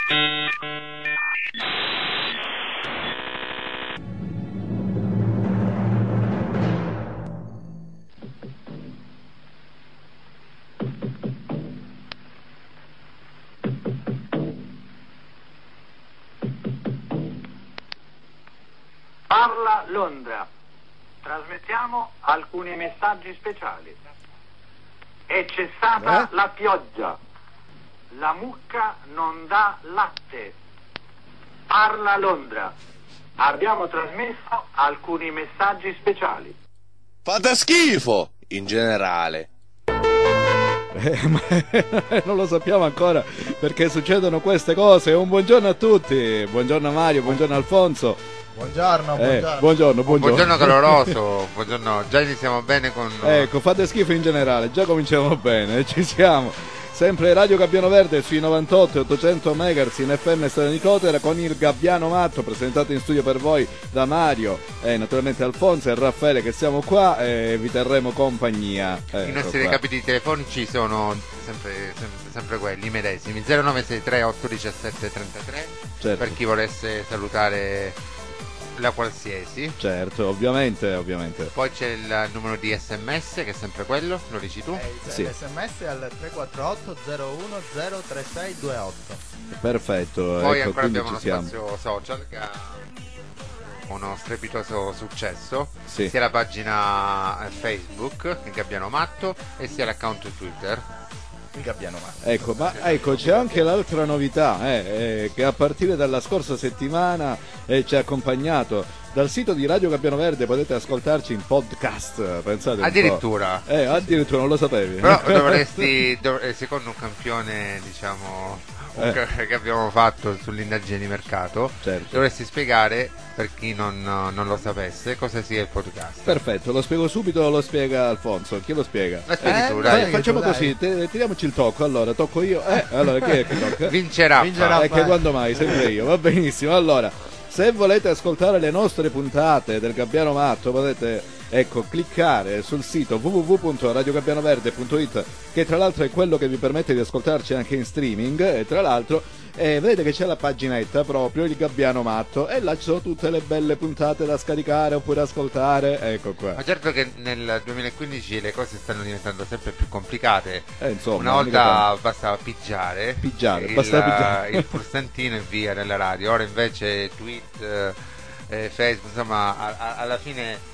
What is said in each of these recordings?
Parla Londra. Trasmettiamo alcuni messaggi speciali. È cessata la pioggia. La mucca non dà latte. Parla Londra. Abbiamo trasmesso alcuni messaggi speciali. Fate schifo in generale. Ma non lo sappiamo ancora perché succedono queste cose. Un buongiorno a tutti. Buongiorno Mario, buongiorno Alfonso. Buongiorno. Buongiorno caloroso, buongiorno, già iniziamo bene con... Ecco, fate schifo in generale, già cominciamo bene, ci siamo. Sempre Radio Gabbiano Verde sui 98 e 800 MHz in FM Storia di Cotera con il Gabbiano Matto, presentato in studio per voi da Mario e naturalmente Alfonso e Raffaele, che siamo qua e vi terremo compagnia. I nostri recapiti telefonici sono sempre quelli, i medesimi, 0963 817 33, certo. Per chi volesse salutare la qualsiasi. Certo, ovviamente. Poi c'è il numero di SMS, che è sempre quello, lo dici tu? Sì. L'SMS è al 348 01 Perfetto. Poi ecco, ancora abbiamo uno siamo. spazio social che ha uno strepitoso successo, sì. Sia la pagina Facebook, il Gabbiano Matto, e sia l'account Twitter. Ecco, c'è anche l'altra novità che a partire dalla scorsa settimana ci ha accompagnato. Dal sito di Radio Gabbiano Verde potete ascoltarci in podcast, pensate addirittura. Addirittura, non lo sapevi. Però dovresti secondo un campione, diciamo, che abbiamo fatto sull'indagine di mercato, certo. Dovresti spiegare, per chi non lo sapesse, cosa sia il podcast. Perfetto, lo spiego subito o lo spiega Alfonso? Chi lo spiega? La spieghi tu, dai. Facciamo così, tiriamoci il tocco, allora tocco io. Allora chi è che tocca? Vincerà. Che quando mai, sempre io, va benissimo. Allora, se volete ascoltare le nostre puntate del Gabbiano Matto potete cliccare sul sito www.radiogabbianoverde.it, che tra l'altro è quello che vi permette di ascoltarci anche in streaming, e tra l'altro vedete che c'è la paginetta proprio, il Gabbiano Matto, e là ci sono tutte le belle puntate da scaricare oppure ascoltare, ecco qua. Ma certo che nel 2015 le cose stanno diventando sempre più complicate. Insomma, una volta bastava pigiare il pulsantino e via nella radio, ora invece tweet, Facebook, insomma alla fine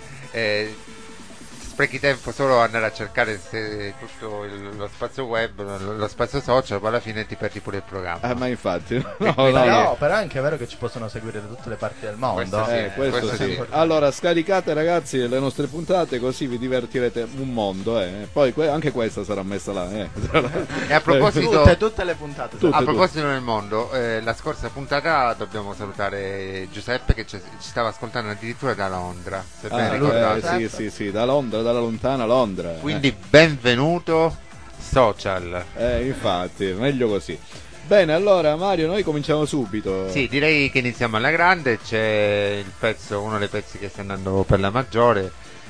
sprechi tempo solo a andare a cercare tutto lo spazio web, lo spazio social, poi alla fine ti perdi pure il programma. Ma infatti però è anche vero che ci possono seguire da tutte le parti del mondo. Questo sì. Allora scaricate ragazzi le nostre puntate, così vi divertirete un mondo, poi anche questa sarà messa là, E a proposito tutte le puntate proposito del mondo, la scorsa puntata dobbiamo salutare Giuseppe, che ci stava ascoltando addirittura da Londra, se ben ricordate. Sì, da Londra, dalla lontana Londra. Quindi benvenuto social. Infatti, meglio così. Bene, allora Mario, noi cominciamo subito. Sì, direi che iniziamo alla grande. C'è il pezzo, uno dei pezzi che sta andando per la maggiore.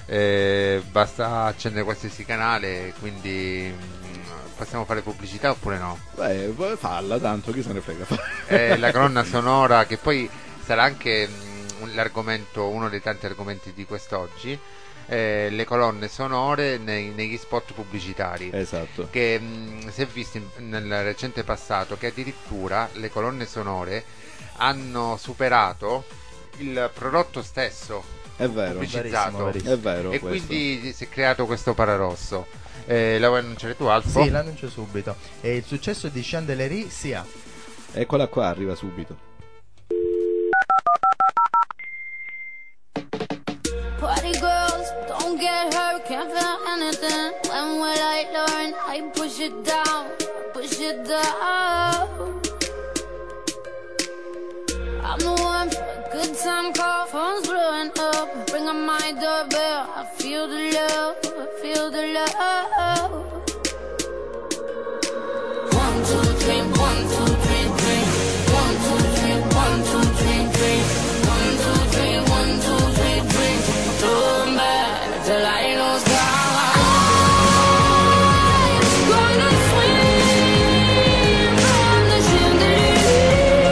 Basta accendere qualsiasi canale, quindi possiamo fare pubblicità oppure no? Beh, falla, tanto chi se ne frega. La colonna sonora, che poi sarà anche l'argomento, uno dei tanti argomenti di quest'oggi. Le colonne sonore negli spot pubblicitari, esatto, che si è visto nel recente passato che addirittura le colonne sonore hanno superato il prodotto stesso. È vero, pubblicizzato. Verissimo. È vero, e questo. Quindi si è creato questo paradosso. La vuoi annunciare tu, Alfo? Sì, l'annuncio subito. E il successo di Chandelier sia. Eccola qua, arriva subito. Party girls, don't get hurt, can't feel anything. When will I learn? I push it down, push it down. I'm the one for a good time call, phone's blowing up. Bring on my doorbell, I feel the love, I feel the love. 1, 2, 3, 1, 2, 3, 3. 1, 2, 3, 1, 2, 3, 3. 1, 2, 3, 1, 2, 3, 3. Turn back till I lose God. I'm gonna swim from the chandelier.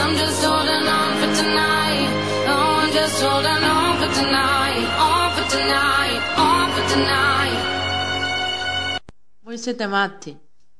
I'm just holding on for tonight. Oh, I'm just holding on for tonight. On for tonight. On for tonight. Voi siete matti.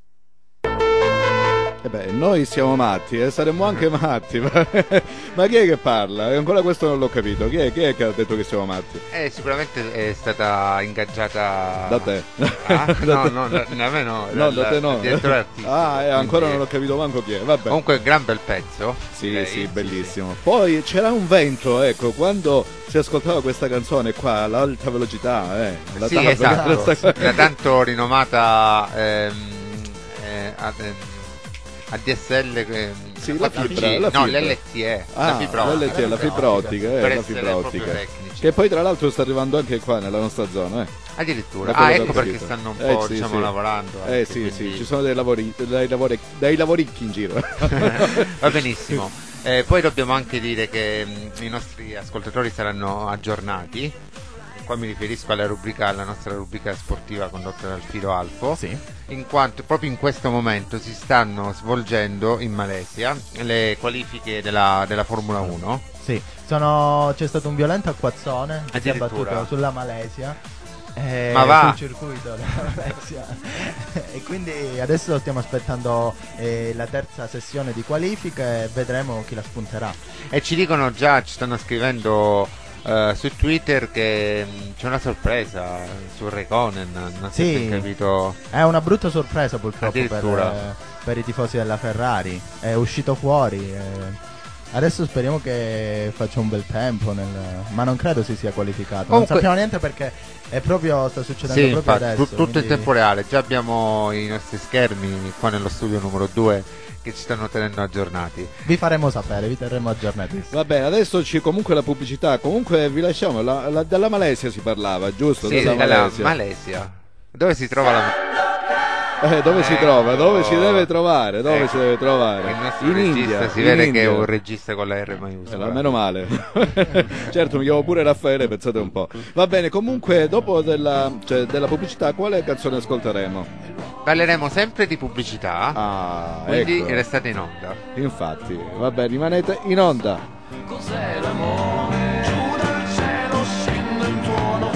Noi siamo matti e saremmo anche matti. Ma chi è che parla? Ancora questo non l'ho capito. Chi è che ha detto che siamo matti? Sicuramente è stata ingaggiata da te. No, da me no. No, da te no. Direttore artistico. Ancora non ho capito manco chi è. Vabbè. Comunque gran bel pezzo. Sì, bellissimo. Sì. Poi c'era un vento, ecco, quando si ascoltava questa canzone qua all'alta velocità, esatto. La tanto rinomata ADSL, la fibra. l'LTE, la fibra ottica, la fibra ottica. Che poi tra l'altro sta arrivando anche qua nella nostra zona, Addirittura. Ecco perché stanno un po' lavorando. Sì, ci sono dei lavoricchi in giro. Va benissimo. Poi dobbiamo anche dire che i nostri ascoltatori saranno aggiornati. Qua mi riferisco alla nostra rubrica sportiva condotta dal Filo Alfo, in quanto proprio in questo momento si stanno svolgendo in Malesia le qualifiche della Formula 1. Sì, c'è stato un violento acquazzone che si è abbattuto sulla Malesia. Sul circuito della Malesia. E quindi adesso stiamo aspettando la terza sessione di qualifica e vedremo chi la spunterà. E ci stanno scrivendo su Twitter che c'è una sorpresa su Raikkonen, non si è capito. È una brutta sorpresa purtroppo per i tifosi della Ferrari, è uscito fuori. Adesso speriamo che faccia un bel tempo, ma non credo si sia qualificato. Comunque, non sappiamo niente perché sta succedendo proprio adesso. Tutto in tempo reale, già abbiamo i nostri schermi qua nello studio numero 2 che ci stanno tenendo aggiornati. Vi faremo sapere, vi terremo aggiornati. Va bene, adesso comunque la pubblicità. Comunque vi lasciamo. Dalla Malesia si parlava, giusto? Sì, dalla Malesia. Dove si trova la dove si trova? Dove si deve trovare? Si deve trovare? In India. Si vede che è un regista con la R maiuscola. Meno male. Certo, mi chiamo pure Raffaele, pensate un po'. Va bene, comunque dopo della pubblicità quale canzone ascolteremo? Parleremo sempre di pubblicità, quindi restate in onda. Infatti, va bene, rimanete in onda. Cos'è l'amore? Giù dal cielo scende un tuono.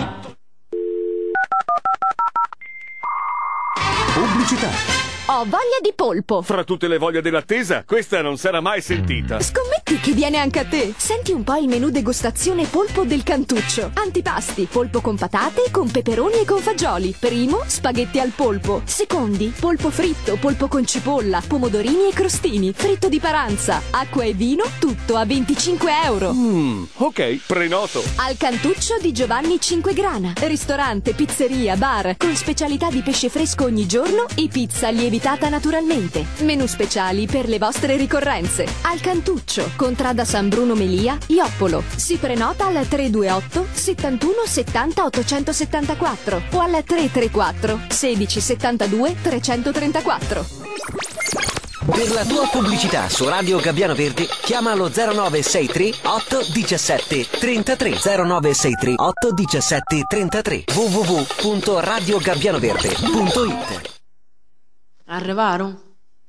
Pubblicità. Ho voglia di polpo. Fra tutte le voglie dell'attesa, questa non sarà mai sentita. Scommetti che viene anche a te. Senti un po' il menù degustazione polpo del Cantuccio. Antipasti, polpo con patate, con peperoni e con fagioli. Primo, spaghetti al polpo. Secondi, polpo fritto, polpo con cipolla, pomodorini e crostini, fritto di paranza, acqua e vino, tutto a 25 euro. Ok, prenoto. Al Cantuccio di Giovanni Cinquegrana. Ristorante, pizzeria, bar, con specialità di pesce fresco ogni giorno e pizza lievitata naturalmente. Menù speciali per le vostre ricorrenze. Al Cantuccio, contrada San Bruno Melia, Ioppolo. Si prenota al 328 71 70 874 o al 334 16 72 334. Per la tua pubblicità su Radio Gabbiano Verde chiama allo 0963 817 33 0963 817 33 www.radiogabbianoverde.it. Arrivarono?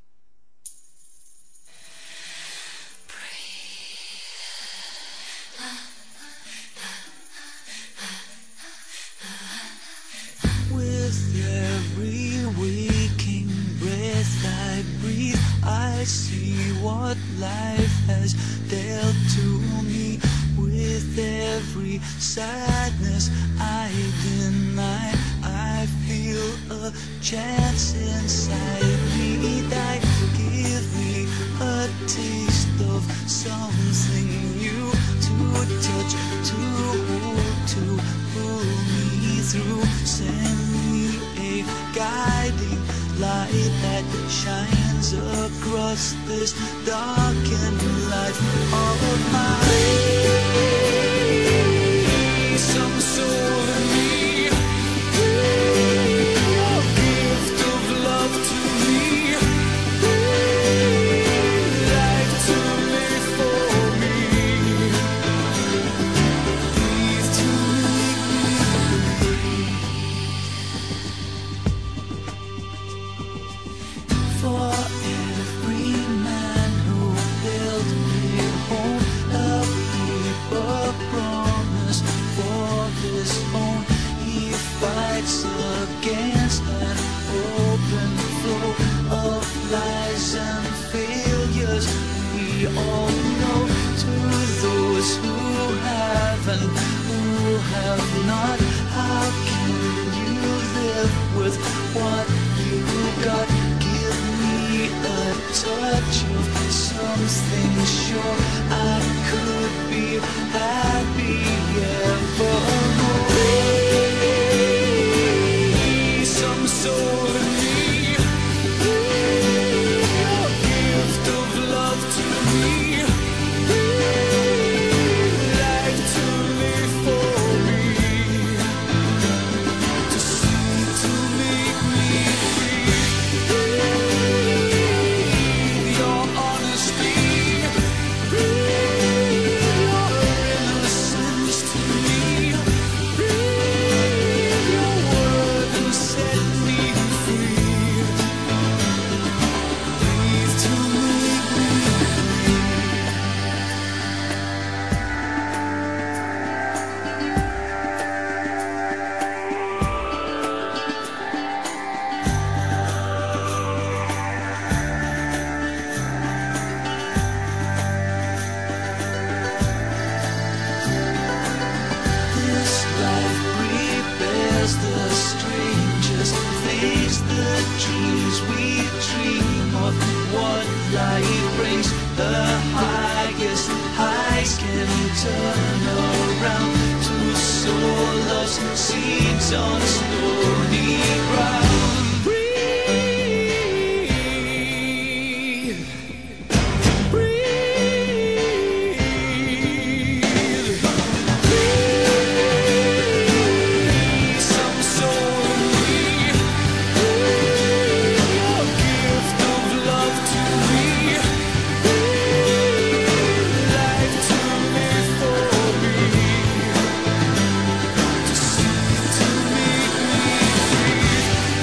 With every waking breath I breathe, I see what life has dealt to me. With every sadness I deny, I feel a chance inside me that give me a taste of something new to touch, to hold, to pull me through. Send me a guiding light that shines across this darkened life of mine. Some soul in me, a gift of love to me, life to live for me, breathe to me. For every man who builds we all know. To those who have and who have not, how can you live with what you got? Give me a touch of something sure. I could be happy evermore. Some soul in me, your gift of love to me, life to live for me, to see, to make me free. Your honesty, your innocence to me, your word and set me free. Breathe to make me This life prepares the strangest things, the dreams we dream of. What life brings, the highest highs can turn around to sow love's seeds on stony ground. Breathe, breathe. Some soul in me, your gift of love to me, life to live for me, to see, to make me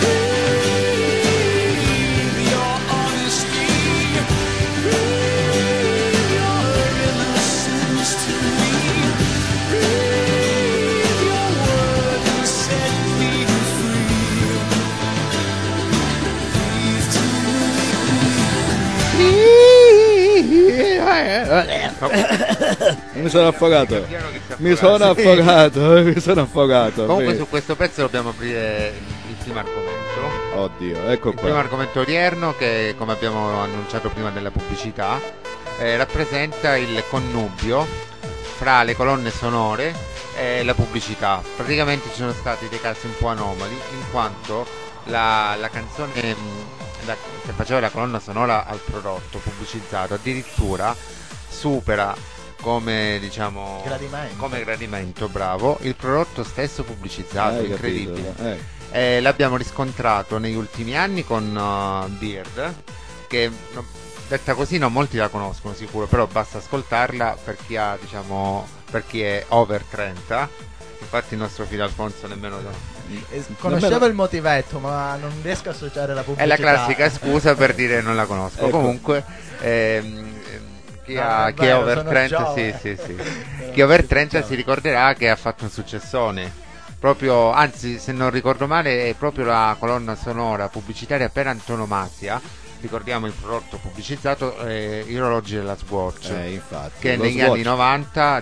free. Your honesty, your innocence to me, your word and set me free. Breathe to Mi sono affogato. Mi sono affogato. Comunque Sì. su questo pezzo dobbiamo aprire il primo argomento. Oddio, ecco Il primo qua. argomento odierno, che come abbiamo annunciato prima nella pubblicità, rappresenta il connubio fra le colonne sonore e la pubblicità. Praticamente ci sono stati dei casi un po' anomali, in quanto la canzone che faceva la colonna sonora al prodotto pubblicizzato addirittura supera come gradimento, bravo, il prodotto stesso pubblicizzato. Incredibile. L'abbiamo riscontrato negli ultimi anni con Beard, che detta così non molti la conoscono sicuro, però basta ascoltarla per chi ha, per chi è over 30. Infatti il nostro Filo Alfonso nemmeno conoscevo il motivetto, ma non riesco a associare la pubblicità. È la classica scusa per dire non la conosco. Ecco. Comunque chi è over 30 sì. Chi è over 30 si ricorderà che ha fatto un successone. Proprio, anzi, se non ricordo male, è proprio la colonna sonora pubblicitaria per antonomasia. Ricordiamo il prodotto pubblicizzato, gli orologi della Swatch, infatti, che negli anni 90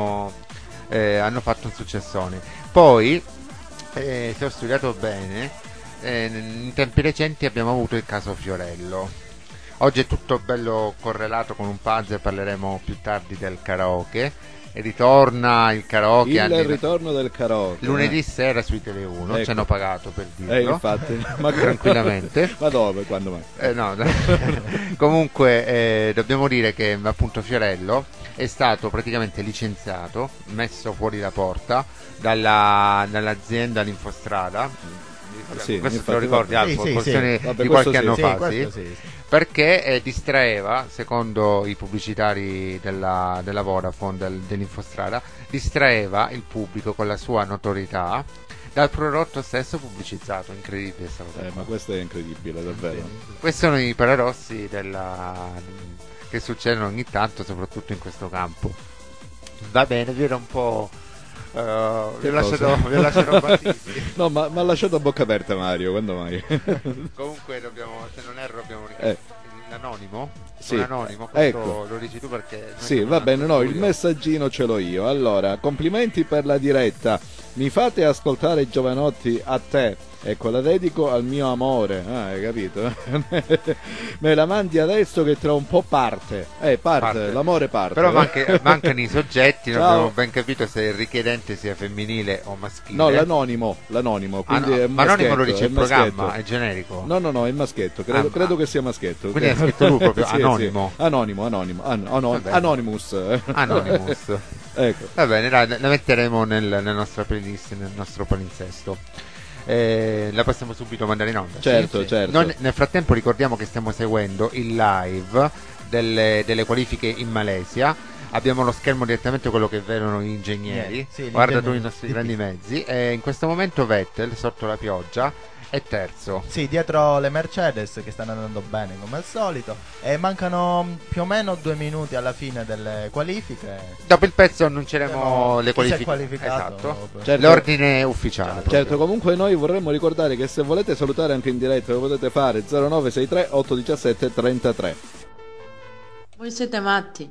hanno fatto un successone. Poi se ho studiato bene, in tempi recenti abbiamo avuto il caso Fiorello. Oggi è tutto bello correlato con un puzzle, parleremo più tardi del karaoke. E ritorna il karaoke. Il ritorno del karaoke. Lunedì sera su Tele 1, ecco. Ci hanno pagato per dirlo. Infatti. Tranquillamente. Ma dove? Quando mai? No. Comunque dobbiamo dire che appunto Fiorello è stato praticamente licenziato, messo fuori la porta dall'azienda L'Infostrada. Sì, questo te lo ricordi, Alfo? Di qualche anno fa, perché distraeva, secondo i pubblicitari della Vodafone, dell'Infostrada, distraeva il pubblico con la sua notorietà dal prodotto stesso pubblicizzato. Incredibile sta cosa. Ma questo è incredibile, davvero. Questi sono i paradossi che succedono ogni tanto, soprattutto in questo campo. Va bene, vi era un po'. Vi ho lasciato partiti. No, ma ha lasciato a bocca aperta Mario, quando mai? Comunque se non erro, abbiamo l'anonimo? Sì, l'anonimo, ecco. Lo dici tu perché... Sì, va bene, no, il messaggino ce l'ho io. Allora, complimenti per la diretta. Mi fate ascoltare Giovanotti a te. Ecco, la dedico al mio amore. Hai capito? Me la mandi adesso che tra un po' parte. Parte. L'amore parte. Però mancano i soggetti, non abbiamo ben capito se il richiedente sia femminile o maschile. No, l'anonimo. Quindi è ma l'anonimo lo dice il programma, è generico. No, è maschetto. Credo che sia maschetto. Quindi è scritto lui proprio, sì, anonimo. Sì. Anonymous. Anonymous. Ecco. Va bene, dai, la metteremo nella nostra playlist, nel nostro palinsesto. La possiamo subito mandare in onda. Certo. Nel frattempo ricordiamo che stiamo seguendo il live delle qualifiche in Malesia. Abbiamo lo schermo direttamente quello che vedono gli ingegneri. Guarda tu i nostri grandi mezzi. E in questo momento Vettel sotto la pioggia è terzo. Sì, dietro le Mercedes che stanno andando bene come al solito. E mancano più o meno 2 minuti alla fine delle qualifiche. Dopo il pezzo annunceremo le qualifiche. Esatto. Certo, l'ordine ufficiale. Certo, comunque noi vorremmo ricordare che se volete salutare anche in diretta lo potete fare 0963 817 33. Voi siete matti.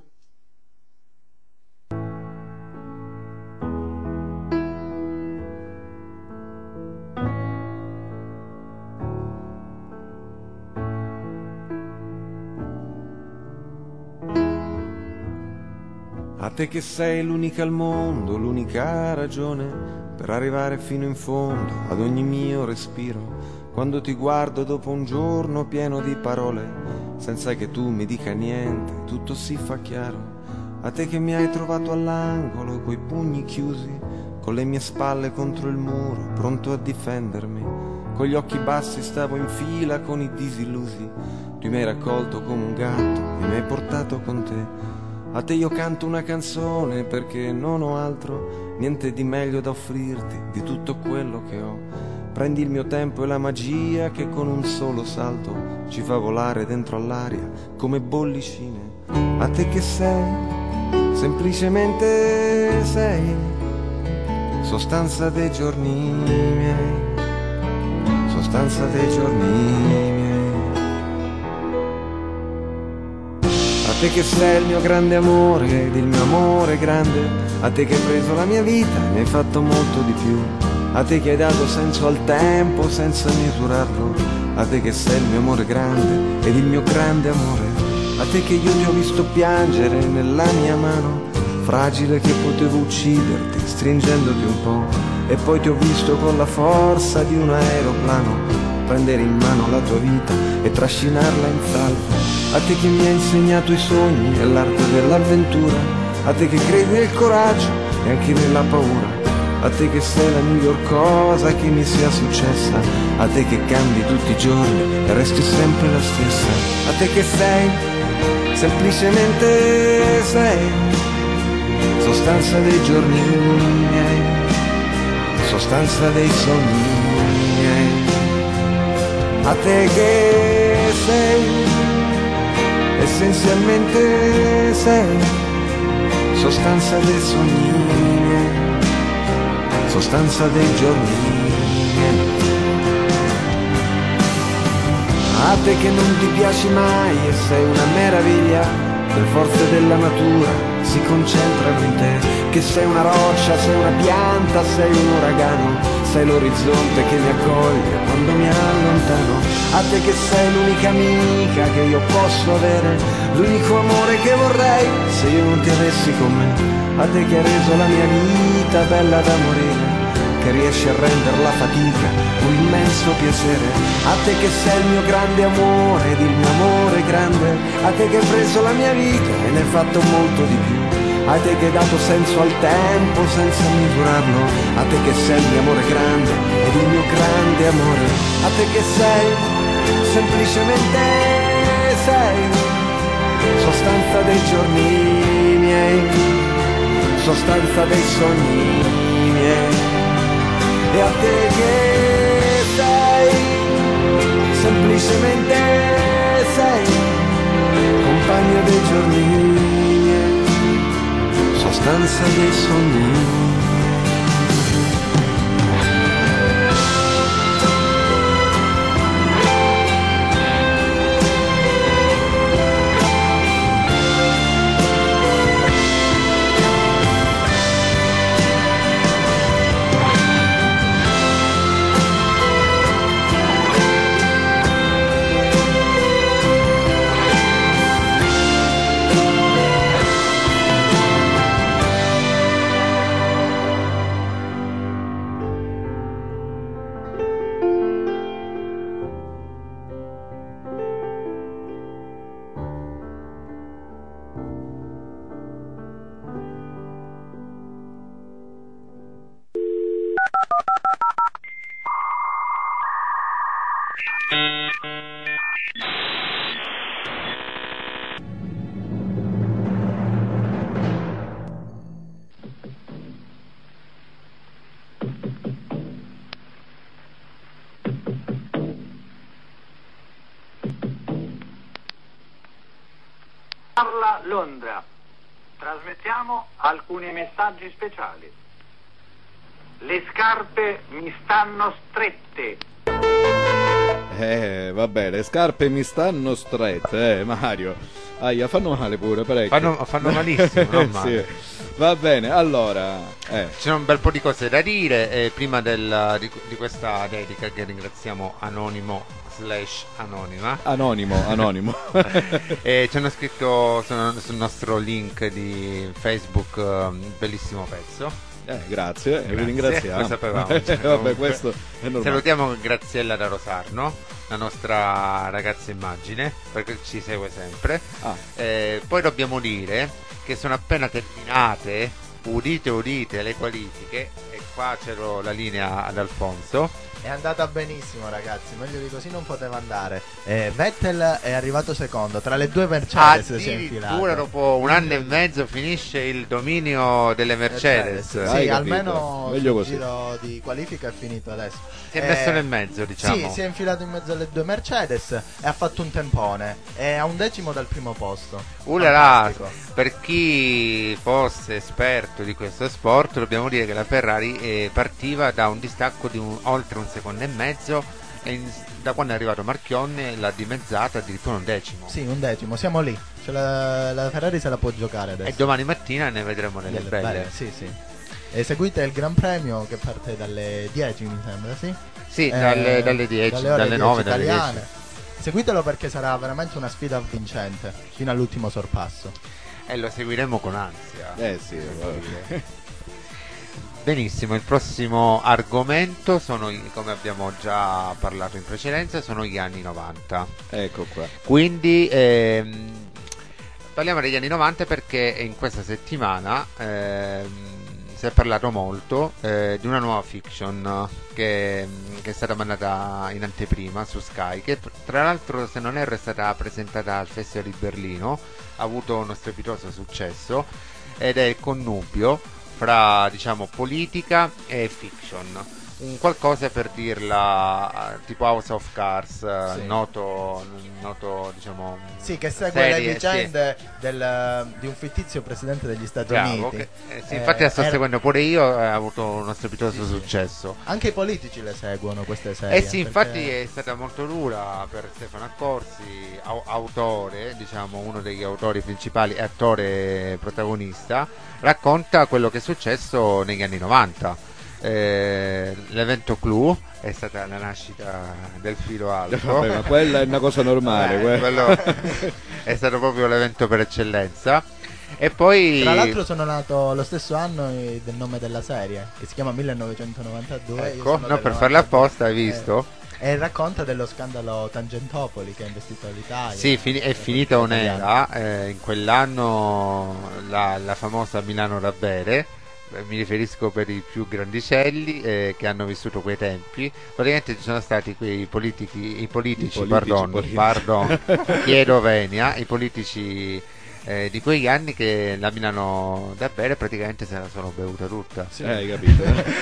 A te che sei l'unica al mondo, l'unica ragione per arrivare fino in fondo ad ogni mio respiro. Quando ti guardo dopo un giorno pieno di parole, senza che tu mi dica niente, tutto si fa chiaro. A te che mi hai trovato all'angolo coi pugni chiusi, con le mie spalle contro il muro, pronto a difendermi. Con gli occhi bassi stavo in fila con i disillusi. Tu mi hai raccolto come un gatto e mi hai portato con te. A te io canto una canzone perché non ho altro, niente di meglio da offrirti di tutto quello che ho. Prendi il mio tempo e la magia che con un solo salto ci fa volare dentro all'aria come bollicine. A te che sei, semplicemente sei, sostanza dei giorni miei, sostanza dei giorni miei. A te che sei il mio grande amore ed il mio amore grande, a te che hai preso la mia vita e ne hai fatto molto di più, a te che hai dato senso al tempo senza misurarlo, a te che sei il mio amore grande ed il mio grande amore, a te che io ti ho visto piangere nella mia mano, fragile che potevo ucciderti stringendoti un po', e poi ti ho visto con la forza di un aeroplano prendere in mano la tua vita e trascinarla in salvo. A te che mi hai insegnato i sogni e l'arte dell'avventura, a te che credi nel coraggio e anche nella paura, a te che sei la miglior cosa che mi sia successa, a te che cambi tutti i giorni e resti sempre la stessa, a te che sei, semplicemente sei, sostanza dei giorni miei, sostanza dei sogni miei. A te che sei, essenzialmente sei, sostanza dei sogni miei, sostanza dei giorni miei. A te che non ti piaci mai e sei una meraviglia, le forze della natura si concentrano in te, che sei una roccia, sei una pianta, sei un uragano, sei l'orizzonte che mi accoglie quando mi allontano. A te che sei l'unica amica che io posso avere, l'unico amore che vorrei se io non ti avessi con me. A te che hai reso la mia vita bella da morire, che riesci a rendere la fatica un immenso piacere. A te che sei il mio grande amore ed il mio amore grande, a te che hai preso la mia vita e ne hai fatto molto di più, a te che hai dato senso al tempo senza misurarlo, a te che sei il mio amore grande ed il mio grande amore, a te che sei, semplicemente sei, sostanza dei giorni miei, sostanza dei sogni miei. E a te che sei, semplicemente sei, compagno dei giorni miei, sostanza dei sogni. Parla Londra. Trasmettiamo alcuni messaggi speciali. Le scarpe mi stanno strette. Vabbè, le scarpe mi stanno strette, Mario. Aia, fanno male pure, parecchio. Fanno malissimo, non male. Sì. Va bene, allora c'è un bel po' di cose da dire prima di questa dedica, che ringraziamo Anonimo/Anonima. Anonimo. Ci hanno scritto sul nostro link di Facebook un bellissimo pezzo. Grazie, vi ringraziamo. Lo sapevamo. Vabbè, questo è normale. Salutiamo Graziella da Rosarno, la nostra ragazza immagine, perché ci segue sempre. Poi dobbiamo dire che sono appena terminate, udite le qualifiche, e qua c'ero la linea ad Alfonso. È andata benissimo, ragazzi, meglio di così non poteva andare. Vettel è arrivato secondo, tra le due Mercedes si è infilato. Addirittura dopo un anno e mezzo finisce il dominio delle Mercedes. Sì, almeno il giro di qualifica è finito adesso. Si è messo nel mezzo, diciamo. Sì, si è infilato in mezzo alle due Mercedes e ha fatto un tempone. È a 1 decimo dal primo posto. Per chi fosse esperto di questo sport, dobbiamo dire che la Ferrari partiva da un distacco di oltre 1 secondo e mezzo, e da quando è arrivato Marchionne l'ha dimezzata addirittura 1 decimo. Sì, 1 decimo, siamo lì. Cioè la Ferrari se la può giocare adesso. E domani mattina ne vedremo nelle belle. Sì. E seguite il Gran Premio che parte dalle 10, mi sembra, sì? Sì, dalle 10, dalle 9, dalle 10. Seguitelo perché sarà veramente una sfida avvincente fino all'ultimo sorpasso. E lo seguiremo con ansia. Sì, benissimo, il prossimo argomento sono, come abbiamo già parlato in precedenza, sono gli anni 90. Ecco qua. Quindi parliamo degli anni 90 perché in questa settimana si è parlato molto di una nuova fiction che è stata mandata in anteprima su Sky, che tra l'altro, se non erro, è stata presentata al Festival di Berlino, ha avuto uno strepitoso successo, ed è il connubio fra, diciamo, politica e fiction, un qualcosa per dirla tipo House of Cards, sì. noto diciamo, sì, che segue le vicende di un fittizio presidente degli Stati Uniti. Infatti la sto seguendo pure io, ha avuto uno strepitoso successo. Anche i politici le seguono queste serie. Sì, infatti è stata molto dura per Stefano Accorsi, autore, diciamo uno degli autori principali e attore protagonista. Racconta quello che è successo negli anni 90. L'evento clou è stata la nascita del filo alto. Vabbè, ma quella è una cosa normale. Quello è stato proprio l'evento per eccellenza. E poi, tra l'altro, sono nato lo stesso anno del nome della serie, che si chiama 1992. Ecco, no, per farla apposta, hai visto? E racconta dello scandalo Tangentopoli che ha investito l'Italia. Sì, è finita un'era, in quell'anno la famosa Milano da bere. Mi riferisco per i più grandicelli che hanno vissuto quei tempi. Praticamente ci sono stati quei politici. Chiedo venia, i politici di quegli anni che la Milano da bere praticamente se la sono bevuta tutta. Sì, hai capito?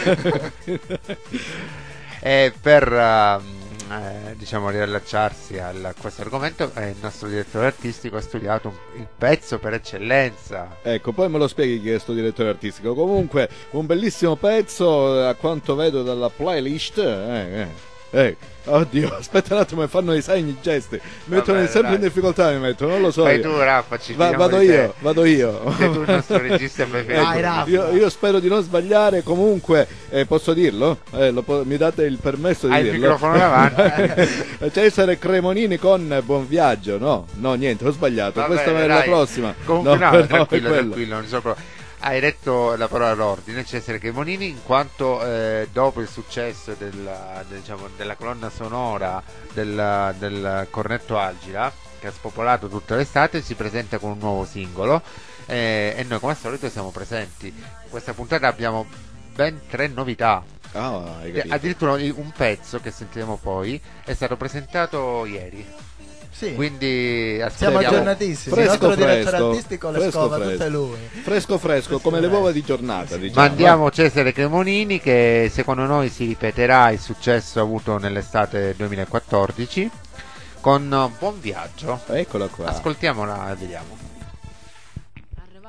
Per diciamo riallacciarsi a questo argomento, il nostro direttore artistico ha studiato il pezzo per eccellenza. Ecco, poi me lo spieghi chi è sto direttore artistico. Comunque un bellissimo pezzo, a quanto vedo dalla playlist. Oddio, aspetta un attimo, mi fanno i segni, i gesti. Mi mettono sempre in difficoltà, non lo so. Fai tu, Raffa, vado io. Sei tu il nostro regista preferito. Io spero di non sbagliare. Comunque, posso dirlo? Mi date il permesso di dirlo? Hai il microfono davanti. Cesare Cremonini con Buon Viaggio. No, niente, ho sbagliato. Vabbè, questa è la prossima. Comunque tranquillo, non so proprio. Hai detto la parola all'ordine, Cesare Cremonini, in quanto dopo il successo della colonna sonora del Cornetto Algira, che ha spopolato tutta l'estate, si presenta con un nuovo singolo e noi come al solito siamo presenti. In questa puntata abbiamo ben 3 novità. Addirittura un pezzo che sentiremo poi è stato presentato ieri. Sì. Quindi siamo aggiornatissimi. Il nostro direttore artistico le scova tutte lui. Fresco come le uova di giornata, diciamo. Mandiamo Cesare Cremonini, che secondo noi si ripeterà il successo avuto nell'estate 2014 con Buon Viaggio. Eccola qua. Ascoltiamola e vediamo.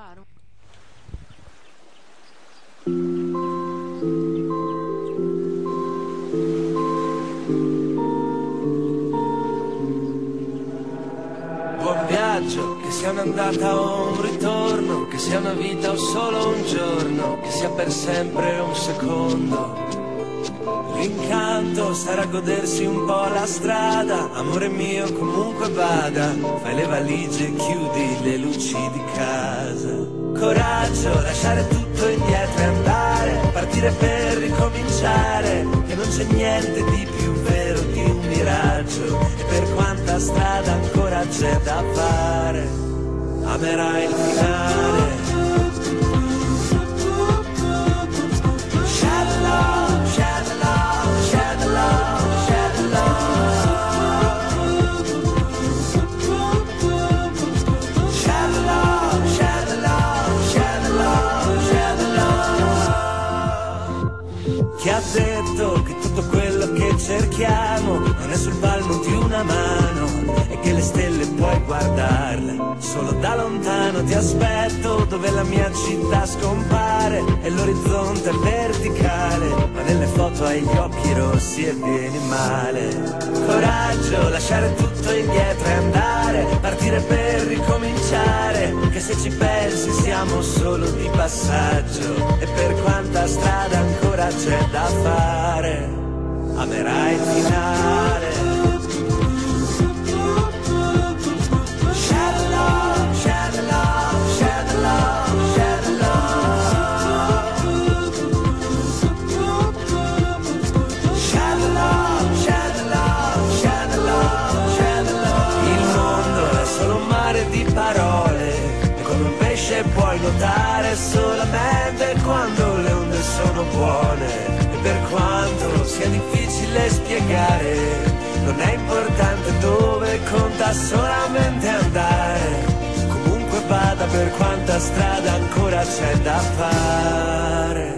Claro. Buon viaggio, che sia un'andata o un ritorno, che sia una vita o solo un giorno, che sia per sempre un secondo. L'incanto sarà godersi un po' la strada, amore mio comunque vada, fai le valigie e chiudi le luci di casa. Coraggio, lasciare tutto indietro e andare, partire per ricominciare, che non c'è niente di più vero di un miraggio, e per quanta strada ancora c'è da fare, amerai il finale. Chi ha detto che tutto quello che cerchiamo non è sul palmo di una mano e che le stelle puoi guardarle solo da lontano? Ti aspetto dove la mia città scompare e l'orizzonte è verticale, ma nelle foto hai gli occhi rossi e vieni male. Coraggio, lasciare tutto indietro e andare, partire per ricominciare, che se ci pensi siamo solo di passaggio, e per quanta strada ancora c'è da fare, amerai il finale. Puoi nuotare solamente quando le onde sono buone, e per quanto sia difficile spiegare, non è importante dove, conta solamente andare. Comunque vada, per quanta strada ancora c'è da fare.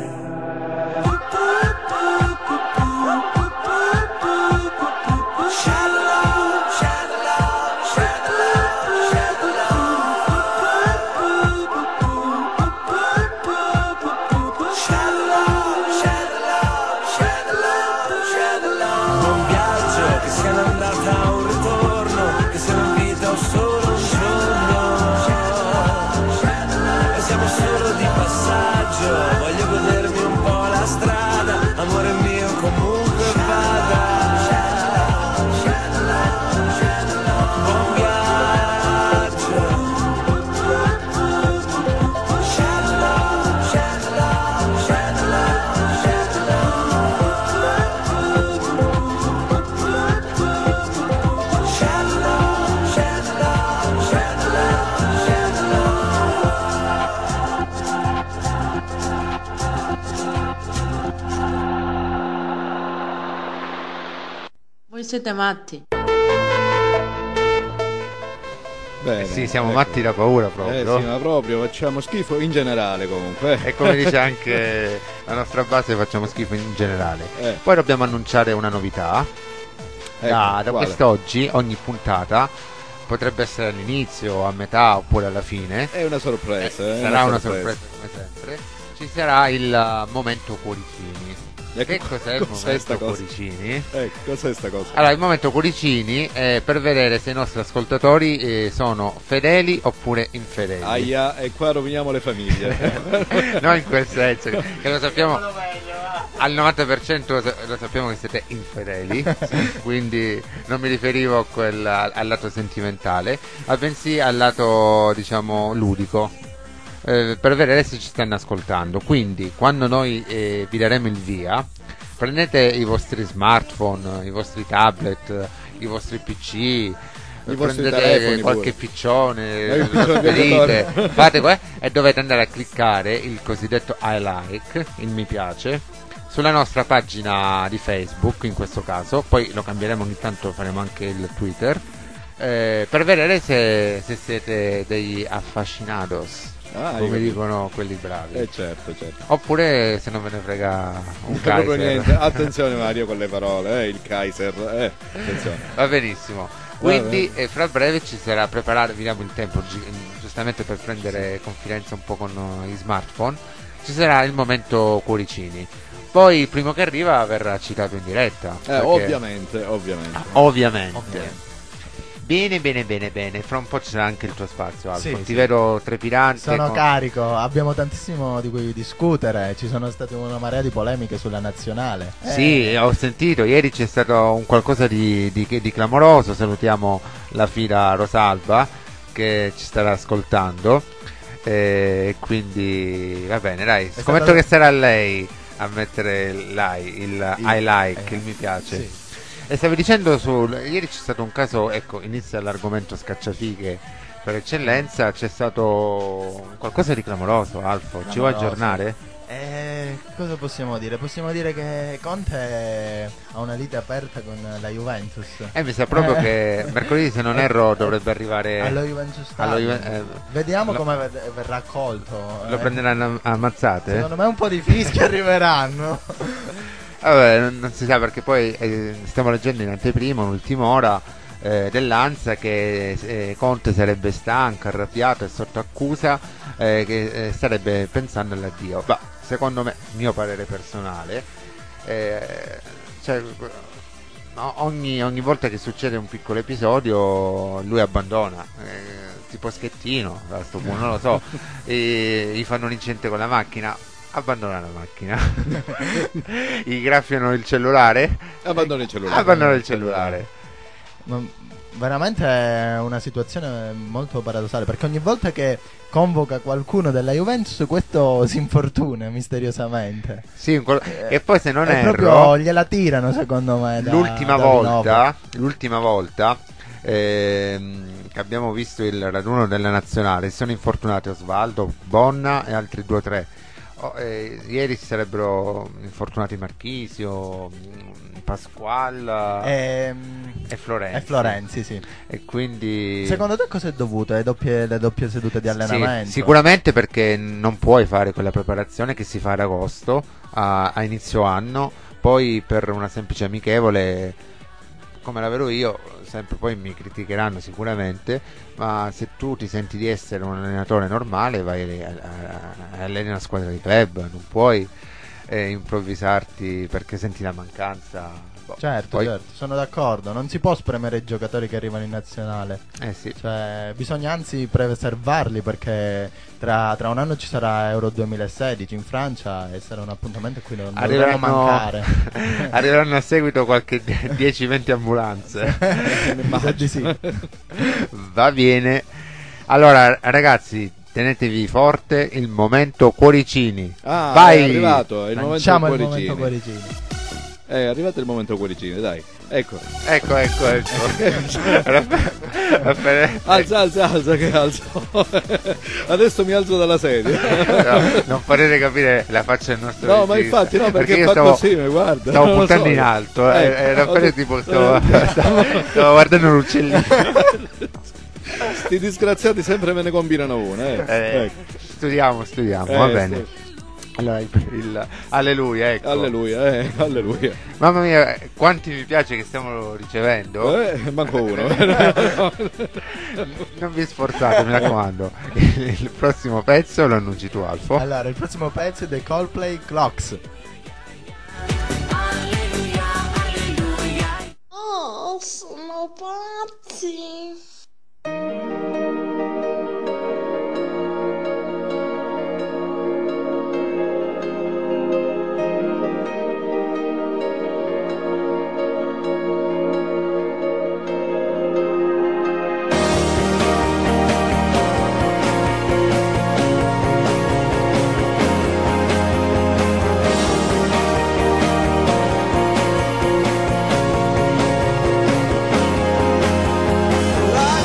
Voglio godermi un po' la strada, amore mio comunque vada. Buon viaggio. Voi siete matti. Bene, sì, siamo matti da paura proprio. Sì, ma proprio facciamo schifo in generale comunque. E come dice anche la nostra base, facciamo schifo in generale. Poi dobbiamo annunciare una novità. Da quest'oggi ogni puntata potrebbe essere all'inizio, a metà oppure alla fine. È una sorpresa. Sarà una sorpresa come sempre. Ci sarà il momento cuoricini. Che cos'è il momento cuoricini? Cos'è sta cosa? Allora, il momento cuoricini è per vedere se i nostri ascoltatori sono fedeli oppure infedeli. Aia, e qua roviniamo le famiglie. No, in quel senso, che lo sappiamo al 90% lo sappiamo che siete infedeli, quindi non mi riferivo al lato sentimentale, ma bensì al lato, diciamo, ludico. Per vedere se ci stanno ascoltando. Quindi quando noi vi daremo il via, prendete i vostri smartphone, i vostri tablet, i vostri PC, prendete qualche piccione, fate e dovete andare a cliccare il cosiddetto I like, il mi piace, sulla nostra pagina di Facebook in questo caso. Poi lo cambieremo, ogni tanto faremo anche il Twitter, per vedere se siete degli affascinados, come dicono quelli bravi. Certo. Oppure se non ve ne frega un Kaiser. Niente. Attenzione Mario con le parole, il Kaiser. Attenzione. Va benissimo. Quindi fra breve ci sarà, preparare, vediamo il tempo giustamente per prendere confidenza un po' con gli smartphone, ci sarà il momento cuoricini. Poi il primo che arriva verrà citato in diretta. Ovviamente. Bene. Fra un po' ci sarà anche il tuo spazio, Alfo. Ti sì. vedo trepidante. Sono carico, abbiamo tantissimo di cui discutere. Ci sono state una marea di polemiche sulla nazionale. Sì, ho sentito, ieri c'è stato un qualcosa di clamoroso. Salutiamo la fila Rosalba che ci starà ascoltando. Quindi va bene, dai. Scommetto che sarà lei a mettere il I like, il mi piace. Sì. E stavi dicendo ieri c'è stato un caso, ecco, inizia l'argomento scacciafighe per eccellenza, c'è stato qualcosa di clamoroso, Alfo, ci vuoi aggiornare? Cosa possiamo dire? Possiamo dire che Conte ha una lite aperta con la Juventus. Mi sa proprio che mercoledì, se non erro, dovrebbe arrivare allo Juventus vediamo come verrà accolto. Lo prenderanno a mazzate? Secondo me un po' di fischi arriveranno. Vabbè, non si sa, perché poi stiamo leggendo in anteprima, un'ultima ora dell'Ansa, che Conte sarebbe stanco, arrabbiato e sotto accusa, che starebbe pensando all'addio. Secondo me, mio parere personale, ogni volta che succede un piccolo episodio lui abbandona, tipo Schettino, a sto punto, non lo so, gli fanno un incidente con la macchina, abbandona la macchina. Gli graffiano il cellulare, abbandona il cellulare. Ma veramente è una situazione molto paradossale, perché ogni volta che convoca qualcuno della Juventus questo si infortuna misteriosamente. Sì, e poi, se non erro, proprio gliela tirano, secondo me, l'ultima volta che abbiamo visto il raduno della nazionale, si sono infortunati Osvaldo, Bonna e altri 2 o 3. Ieri si sarebbero infortunati Marchisio, Pasquale e Florenzi. Sì. E quindi, secondo te cosa è dovuto? Le doppie sedute di allenamento? Sì, sicuramente perché non puoi fare quella preparazione che si fa ad agosto a inizio anno, poi per una semplice amichevole come la vedo io, sempre, poi mi criticheranno sicuramente, ma se tu ti senti di essere un allenatore normale, vai a alleni una squadra di club, non puoi improvvisarti perché senti la mancanza. Certo, sono d'accordo, non si può spremere i giocatori che arrivano in nazionale. Sì. Cioè, bisogna anzi preservarli, perché tra un anno ci sarà Euro 2016 in Francia e sarà un appuntamento a cui non dovremo mancare. Arriveranno a seguito qualche 10-20 ambulanze. Immagino, sì. Va bene. Allora ragazzi, tenetevi forte, il momento cuoricini. Vai. È arrivato il momento cuoricini. È arrivato il momento cuoricini, dai. Ecco. Alza che alzo. Adesso mi alzo dalla sedia. No, non potete capire la faccia del nostro regista. Ma infatti no, perché fa così, guarda. Stavo puntando in alto, era tipo stavo guardando un uccellino. Sti disgraziati sempre me ne combinano una. Ecco. Studiamo, va bene. Sì. Allora, alleluia, ecco. Alleluia. Mamma mia, quanti mi piace che stiamo ricevendo. Manco uno. Non vi sforzate, mi raccomando. Il prossimo pezzo lo annunci tu, Alfo. Allora, il prossimo pezzo è dei Coldplay, Clocks. Oh, sono pazzi. La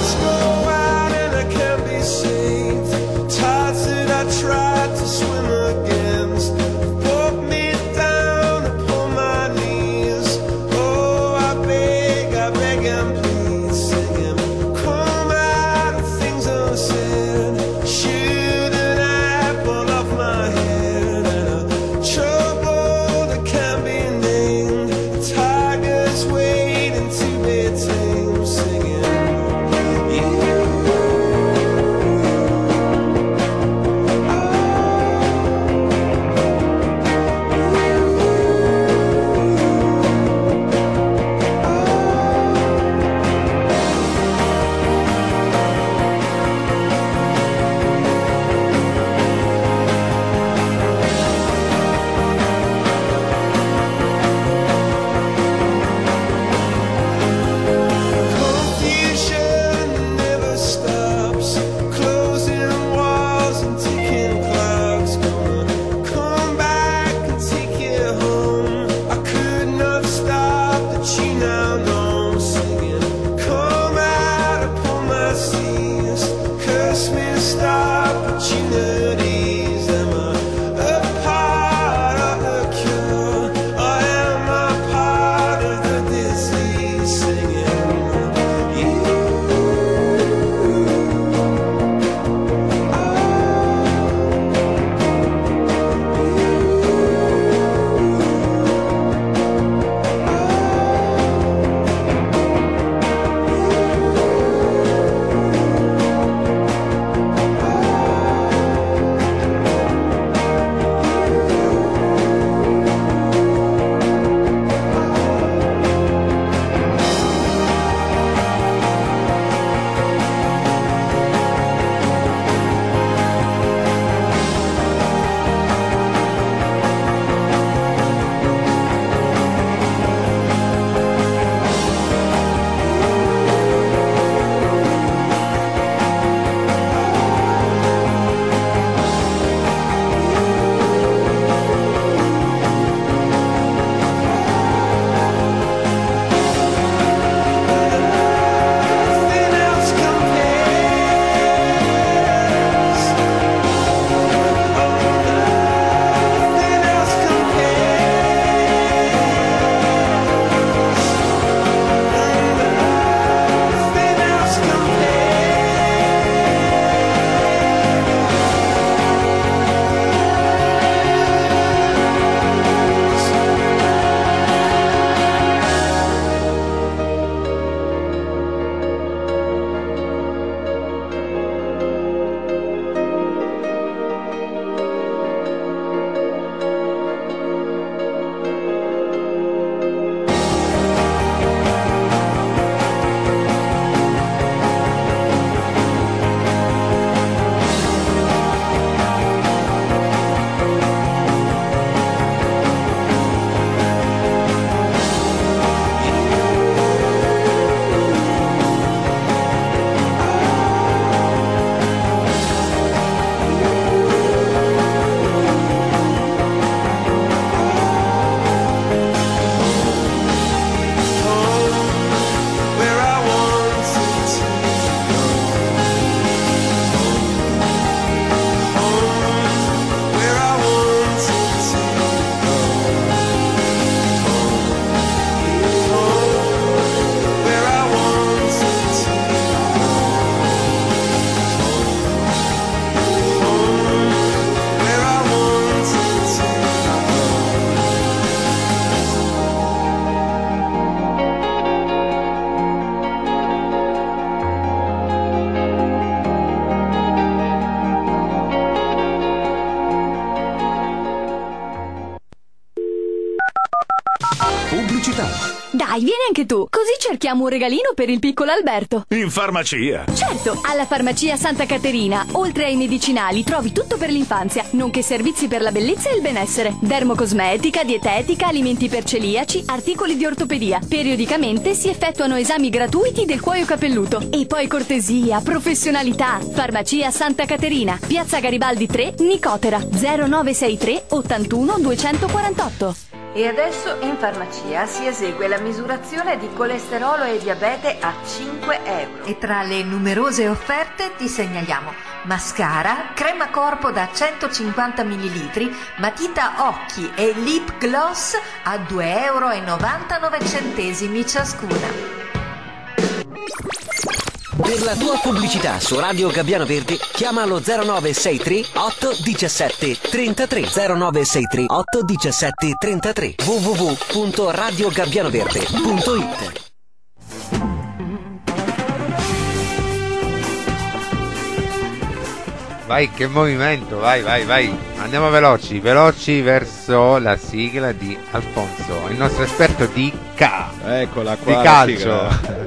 opportunities. Am I a part of the cure, or am I part of the disease? Singing you. Dai, vieni anche tu, così cerchiamo un regalino per il piccolo Alberto. In farmacia? Certo, alla farmacia Santa Caterina, oltre ai medicinali, trovi tutto per l'infanzia, nonché servizi per la bellezza e il benessere. Dermocosmetica, dietetica, alimenti per celiaci, articoli di ortopedia. Periodicamente si effettuano esami gratuiti del cuoio capelluto. E poi cortesia, professionalità. Farmacia Santa Caterina, Piazza Garibaldi 3, Nicotera, 0963 81 248. E adesso in farmacia si esegue la misurazione di colesterolo e diabete a 5 euro. E tra le numerose offerte ti segnaliamo mascara, crema corpo da 150 ml, matita occhi e lip gloss a 2,99 euro ciascuna. Per la tua pubblicità su Radio Gabbiano Verde chiama allo 0963 817 33 0963 817 33 www.radiogabbianoverde.it. Vai, che movimento, vai. Andiamo veloci verso la sigla di Alfonso, il nostro esperto di Eccola qua, di calcio.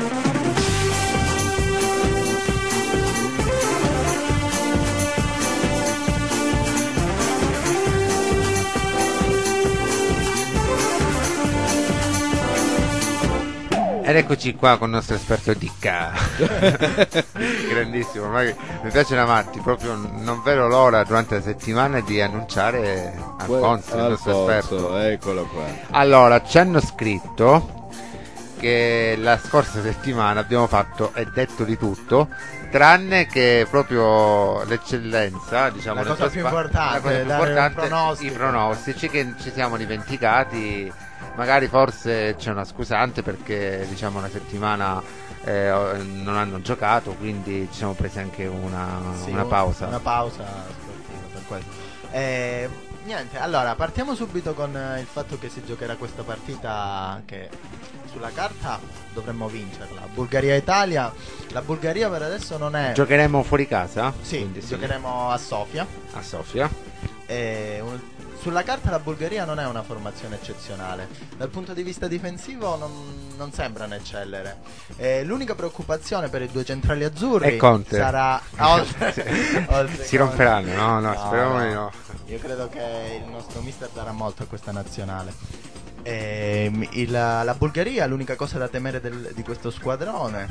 Ed eccoci qua con il nostro esperto di grandissimo, mi piace la Marti, proprio non vedo l'ora durante la settimana di annunciare Alfonso, il nostro esperto. Eccolo qua. Allora, ci hanno scritto che la scorsa settimana abbiamo fatto e detto di tutto, tranne che proprio l'eccellenza, diciamo, la cosa più importante, i pronostici che ci siamo dimenticati. Magari forse c'è una scusante perché diciamo una settimana non hanno giocato, quindi ci siamo presi anche una pausa. Una pausa sportiva per questo. Niente, allora partiamo subito con il fatto che si giocherà questa partita che sulla carta dovremmo vincerla. Bulgaria-Italia. La Bulgaria per adesso non è... Giocheremo fuori casa? Sì, giocheremo a Sofia. A Sofia. Sulla carta la Bulgaria non è una formazione eccezionale. Dal punto di vista difensivo non sembrano eccellere. L'unica preoccupazione per i due centrali azzurri sarà... oltre si romperanno, no, speriamo di no. Io credo che il nostro mister darà molto a questa nazionale. La Bulgaria, l'unica cosa da temere di questo squadrone,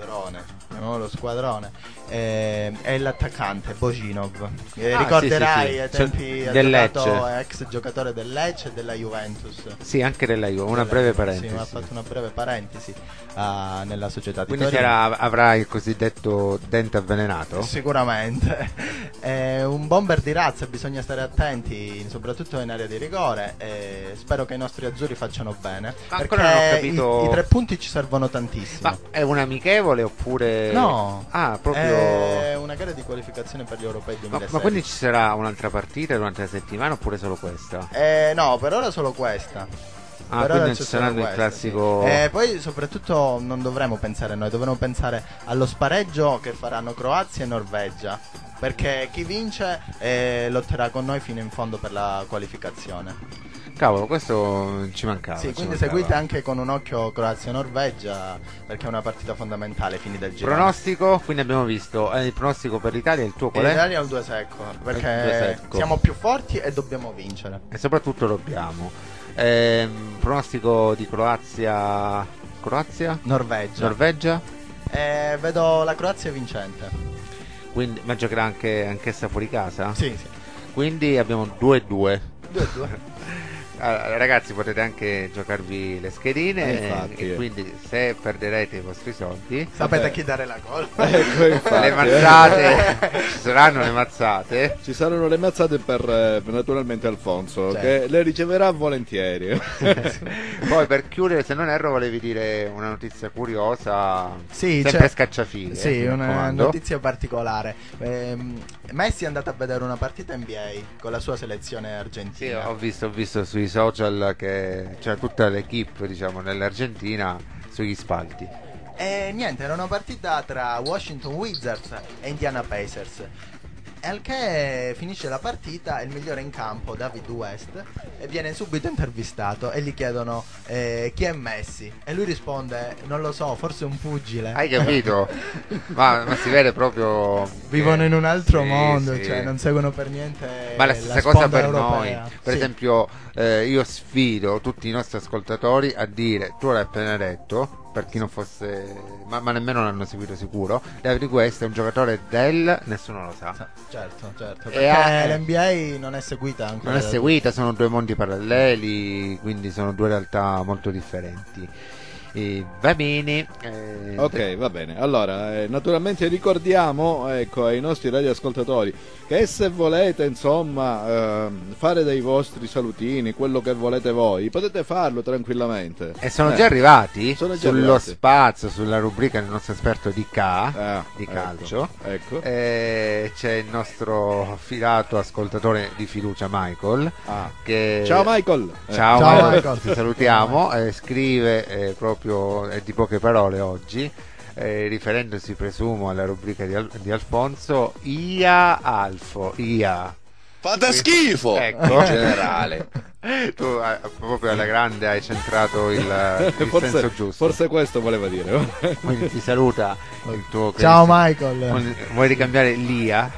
è l'attaccante Božinov. Ricorderai ai tempi del Lecce, ex giocatore del Lecce e della Juventus. Sì, anche della Juve, una breve parentesi. Sì, ha fatto una breve parentesi nella società di Quindi Torino. avrà il cosiddetto dente avvelenato? Sicuramente. Un bomber di razza, bisogna stare attenti, soprattutto in area di rigore. Spero che i nostri azzurri facciano bene, ma perché non ho capito... i 3 punti ci servono tantissimo. Ma è un amichevole oppure... No, proprio... è una gara di qualificazione per gli europei 2016. Ma quindi ci sarà un'altra partita durante la settimana oppure solo questa? No, per ora solo questa. Quindi non ci saranno il classico... Sì. Poi soprattutto non dovremo pensare noi, dovremo pensare allo spareggio che faranno Croazia e Norvegia, perché chi vince lotterà con noi fino in fondo per la qualificazione. Cavolo, questo ci mancava. Sì, quindi seguite anche con un occhio Croazia-Norvegia, perché è una partita fondamentale ai fini del girone. Pronostico, quindi abbiamo visto il pronostico per l'Italia, il tuo qual è? L'Italia è il 2 secco, perché siamo più forti e dobbiamo vincere. E soprattutto dobbiamo. Pronostico di Croazia? Norvegia? Vedo la Croazia vincente. Quindi, ma giocherà anch'essa fuori casa? Sì. Quindi abbiamo 2-2. 2-2. Allora, ragazzi, potete anche giocarvi le schedine e quindi se perderete i vostri soldi sapete a chi dare la colpa. Le mazzate ci saranno le mazzate. Ci saranno le mazzate per naturalmente Alfonso, che le riceverà volentieri. Poi per chiudere, se non erro, volevi dire una notizia curiosa, sempre scacciafile. Sì, una notizia particolare. Messi è andato a vedere una partita NBA con la sua selezione argentina. Sì, ho visto sui social che c'era tutta l'equipe, diciamo, nell'Argentina sugli spalti. E niente, era una partita tra Washington Wizards e Indiana Pacers. E al che finisce la partita, il migliore in campo, David West, e viene subito intervistato e gli chiedono chi è Messi, e lui risponde: non lo so, forse un pugile. Hai capito? ma si vede proprio vivono in un altro mondo, cioè non seguono per niente. Ma la stessa cosa per europea. Noi. Per esempio, io sfido tutti i nostri ascoltatori a dire, tu l'hai appena detto, per chi non fosse, ma nemmeno l'hanno seguito sicuro, David West è un giocatore del nessuno lo sa. Certo, perché l'NBA non è seguita ancora. Non è seguita, sono due mondi paralleli, quindi sono due realtà molto differenti. Va bene. Ok, va bene. Allora, naturalmente ricordiamo ai nostri radioascoltatori che se volete insomma fare dei vostri salutini, quello che volete voi, potete farlo tranquillamente. E sono già arrivati sullo arrivati. Spazio, sulla rubrica del nostro esperto di calcio. Ecco. C'è il nostro fidato ascoltatore di fiducia Michael. Ciao Michael. Ciao Michael. Ti salutiamo. Scrive proprio di poche parole oggi, riferendosi presumo alla rubrica di Alfonso. Fate schifo, ecco. In generale. Tu proprio alla grande hai centrato il senso giusto. Forse questo voleva dire. Quindi ti saluta il tuo ciao Michael. Vuoi ricambiare l'IA?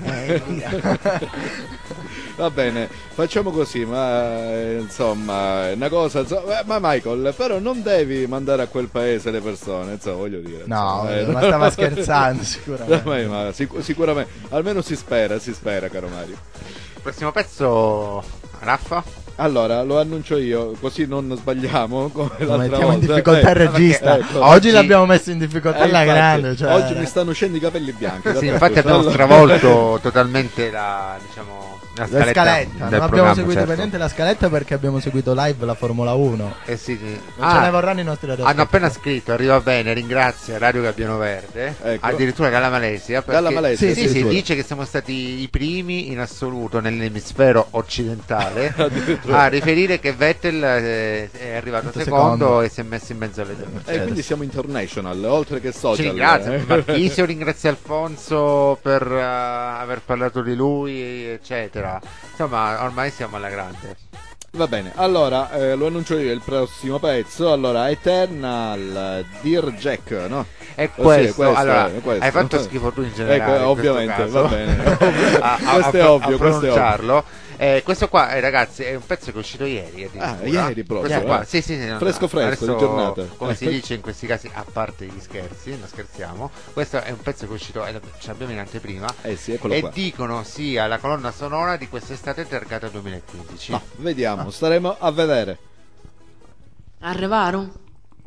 Va bene, facciamo così, ma insomma, è una cosa, ma Michael, però non devi mandare a quel paese le persone, insomma, voglio dire. No, ma stava scherzando sicuramente. Ma sicuramente, almeno si spera, caro Mario. Prossimo pezzo, Raffa? Allora, lo annuncio io, così non sbagliamo come l'altra mettiamo volta. in difficoltà il regista. Ecco. Oggi l'abbiamo messo in difficoltà alla infatti, grande. Cioè... Oggi mi stanno uscendo i capelli bianchi. Sì, infatti abbiamo stravolto totalmente la scaletta. Non abbiamo seguito per niente la scaletta perché abbiamo seguito live la Formula 1. Sì. Non ce ne vorranno i nostri radioascoltatori. Hanno appena scritto, arriva bene, ringrazia Radio Gabbiano Verde, ecco. addirittura dalla Malesia, perché sì, dice che siamo stati i primi in assoluto nell'emisfero occidentale a riferire che Vettel è arrivato secondo e si è messo in mezzo alle due. Quindi siamo international, oltre che social. Ci ringrazio, Marchisio ringrazia Alfonso per aver parlato di lui, eccetera. Insomma, ormai siamo alla grande. Va bene, allora lo annuncio io il prossimo pezzo. Allora, Eternal, Dear Jack, no? È questo, allora, hai fatto schifo tu in generale. Ovviamente, va bene. Questo è ovvio, pronunciarlo. Questo qua, ragazzi, è un pezzo che è uscito ieri. Ieri proprio. Qua. Sì, fresco adesso, di giornata. Come si dice in questi casi, a parte gli scherzi, non scherziamo. Questo è un pezzo che è uscito, ce l'abbiamo in anteprima. Eccolo qua. Dicono sia la colonna sonora di quest'estate targata 2015. No, vediamo, staremo a vedere. Arrivarono?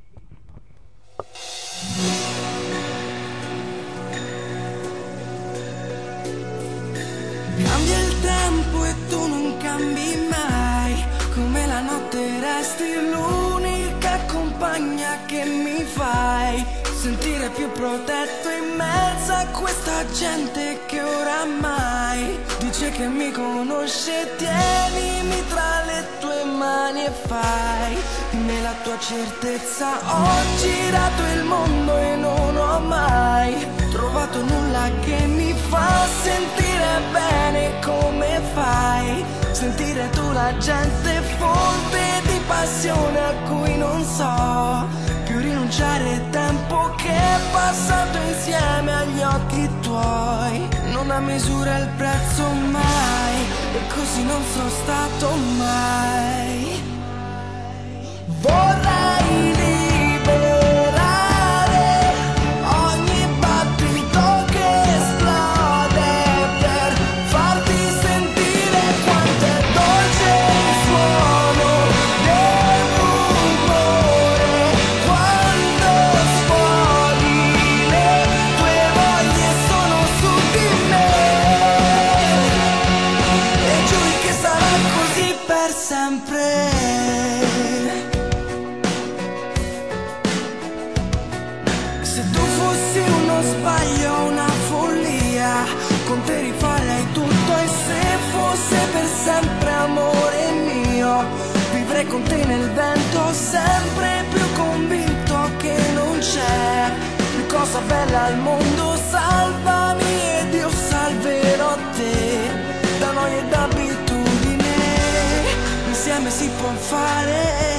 Cambia il tempo e tu non cambi mai, come la notte resti l'unica compagna che mi fai sentire più protetto in mezzo a questa gente che oramai dice che mi conosce. Tienimi tra le tue mani e fai nella tua certezza. Ho girato il mondo e non ho mai trovato nulla che mi fa sentire bene come fai. Sentire tu la gente, fonte di passione a cui non so più rinunciare. Tempo che è passato insieme agli occhi tuoi non ha misura il prezzo mai, e così non sono stato mai. Vorrei liberare ogni battito che esplode per farti sentire quanto è dolce il suono del rumore quando sfoghi le tue voglie sono su di me, e giuri che sarà così per sempre. Sbaglio, una follia, con te rifarei tutto, e se fosse per sempre amore mio, vivrei con te nel vento, sempre più convinto che non c'è più cosa bella al mondo. Salvami ed io salverò te, da noia e d'abitudine insieme si può fare.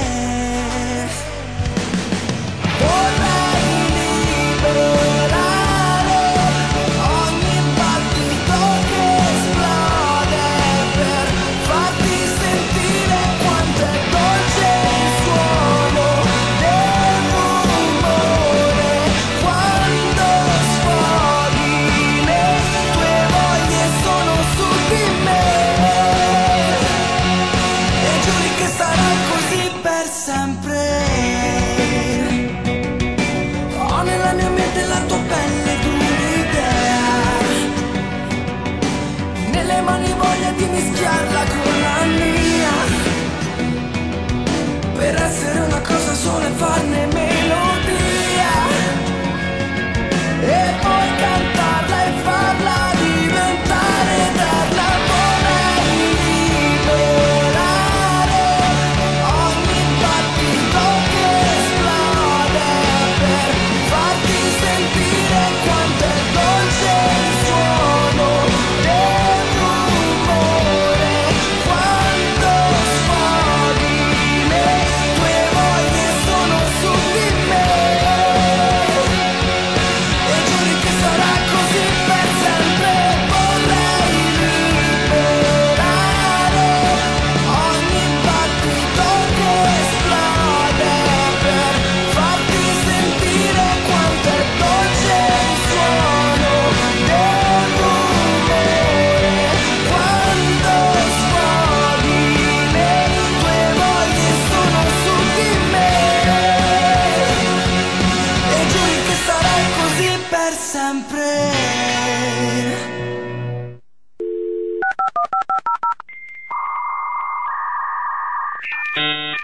Vorrei liberare di mischiarla con la mia, per essere una cosa sola e farne melodia, e poi cantarla e farla diventare eterna. Vorrei liberare ogni battito che esplode per farti sentire quanto è dolce il suono del rumore quando sfoghi le tue voglie sono su di me.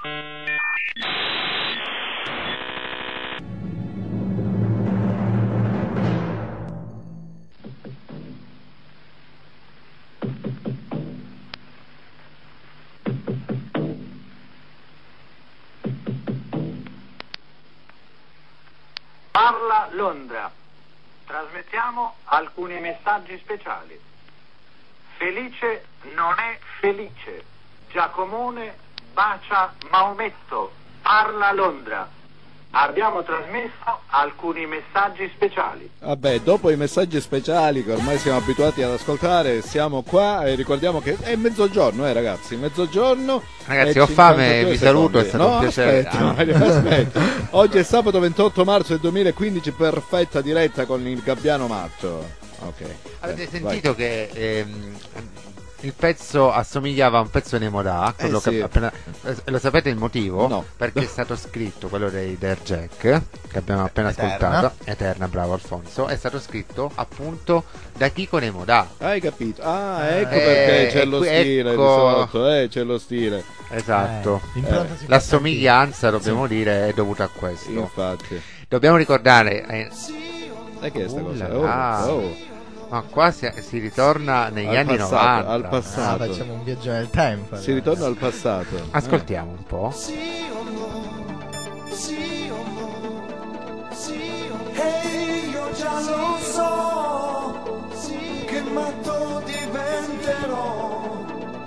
Parla Londra. Trasmettiamo alcuni messaggi speciali. Felice non è felice. Giacomone bacia Maometto. Parla Londra. Abbiamo trasmesso alcuni messaggi speciali. Vabbè, dopo i messaggi speciali che ormai siamo abituati ad ascoltare, siamo qua e ricordiamo che è mezzogiorno, ragazzi, mezzogiorno. Ragazzi, ho fame, vi saluto, è stato un piacere. Aspetta. Oggi è sabato 28 marzo del 2015, perfetta diretta con il Gabbiano Matto. Ok. Avete sentito che il pezzo assomigliava a un pezzo di Modà, quello sì. che appena, lo sapete il motivo? No. Perché è stato scritto quello dei Der Jack che abbiamo appena ascoltato, Eterna, bravo Alfonso, è stato scritto appunto da Chico nei Modà. Hai capito? Ah, ecco perché c'è lo stile di sotto, c'è lo stile. Esatto. La somiglianza, dobbiamo dire, è dovuta a questo. Infatti. Dobbiamo ricordare che è questa cosa? Ma qua si ritorna negli anni passato, 90. Al passato. Facciamo un viaggio nel tempo. Si ritorna al passato. Ascoltiamo un po'. Ehi, io già lo so che matto diventerò.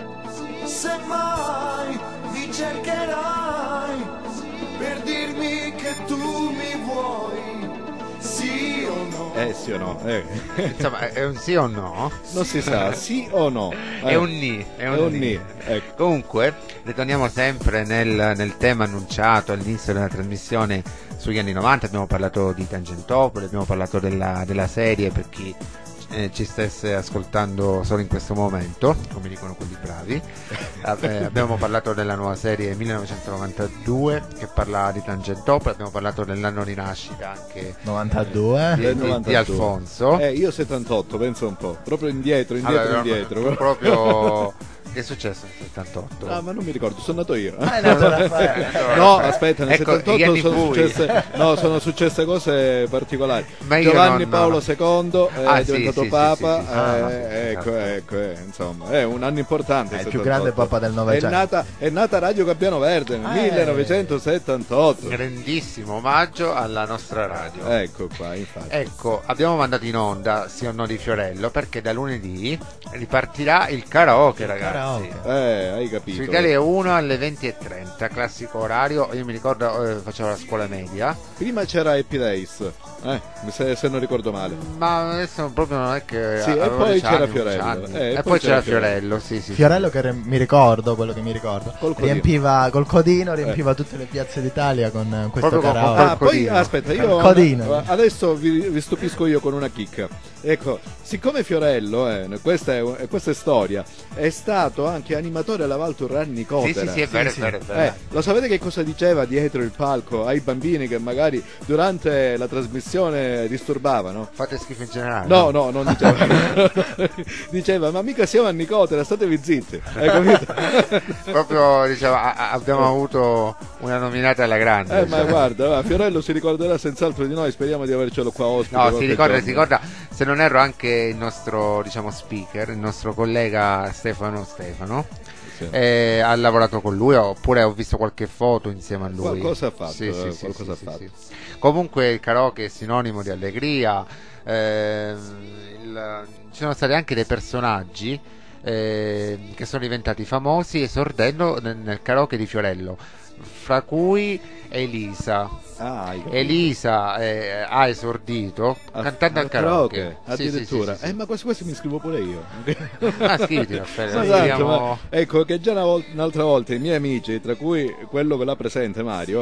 Se mai mi cercherai per dirmi che tu mi vuoi. Sì o no? Sì o no? Insomma, è un sì o no? Non si sa, sì o no? È un ni. Ecco. Comunque, ritorniamo sempre nel tema annunciato all'inizio della trasmissione sugli anni 90. Abbiamo parlato di Tangentopoli, abbiamo parlato della serie per chi ci stesse ascoltando solo in questo momento, come dicono quelli bravi. Abbiamo parlato della nuova serie 1992 che parla di Tangentopoli, abbiamo parlato dell'anno di nascita anche 92 di Alfonso. Io 78, penso un po', proprio indietro. Proprio che è successo nel 78? Ah, ma non mi ricordo, sono nato io. No, aspetta, nel 78 sono successe cose particolari. Giovanni Paolo II è diventato Papa. Insomma, è un anno importante. È il più grande Papa del Novecento. È nata Radio Gabbiano Verde nel 1978. Grandissimo omaggio alla nostra radio. Ecco qua, infatti. Ecco, abbiamo mandato in onda Sì o no di Fiorello perché da lunedì ripartirà il karaoke, ragazzi. Hai capito. Su Italia 1 alle 20:30, classico orario. Io mi ricordo facevo la scuola media. Prima c'era Happy Days, se non ricordo male. Ma adesso proprio non è che. Sì, e poi c'era Fiorello. E poi c'era Fiorello, sì. Fiorello che mi ricordo, quello che mi ricordo. Riempiva col codino, riempiva tutte le piazze d'Italia con questo karaoke. Poi aspetta, io adesso vi stupisco io con una chicca. Ecco, siccome Fiorello, questa è storia, è stato anche animatore alla Valturran Nicotera. Sì, è vero. Lo sapete che cosa diceva dietro il palco ai bambini che magari durante la trasmissione disturbavano? Fate schifo in generale? No, non diceva. Diceva, ma mica siamo a Nicotera, statevi zitti. Hai capito? Proprio diceva, abbiamo avuto una nominata alla grande. Ma guarda, Fiorello si ricorderà senz'altro di noi, speriamo di avercelo qua ospite. No, si ricorda, se non erro, anche il nostro speaker, il nostro collega Stefano, sì. Ha lavorato con lui, oppure ho visto qualche foto insieme a lui. Qualcosa ha fatto. Sì. Comunque il karaoke è sinonimo di allegria. Ci sono stati anche dei personaggi che sono diventati famosi esordendo nel karaoke di Fiorello, fra cui Elisa. Elisa ha esordito cantando al karaoke addirittura. Sì. Ma questi mi scrivo pure io. Scriviti, Raffaele. Ecco che già un'altra volta i miei amici, tra cui quello che l'ha presente Mario,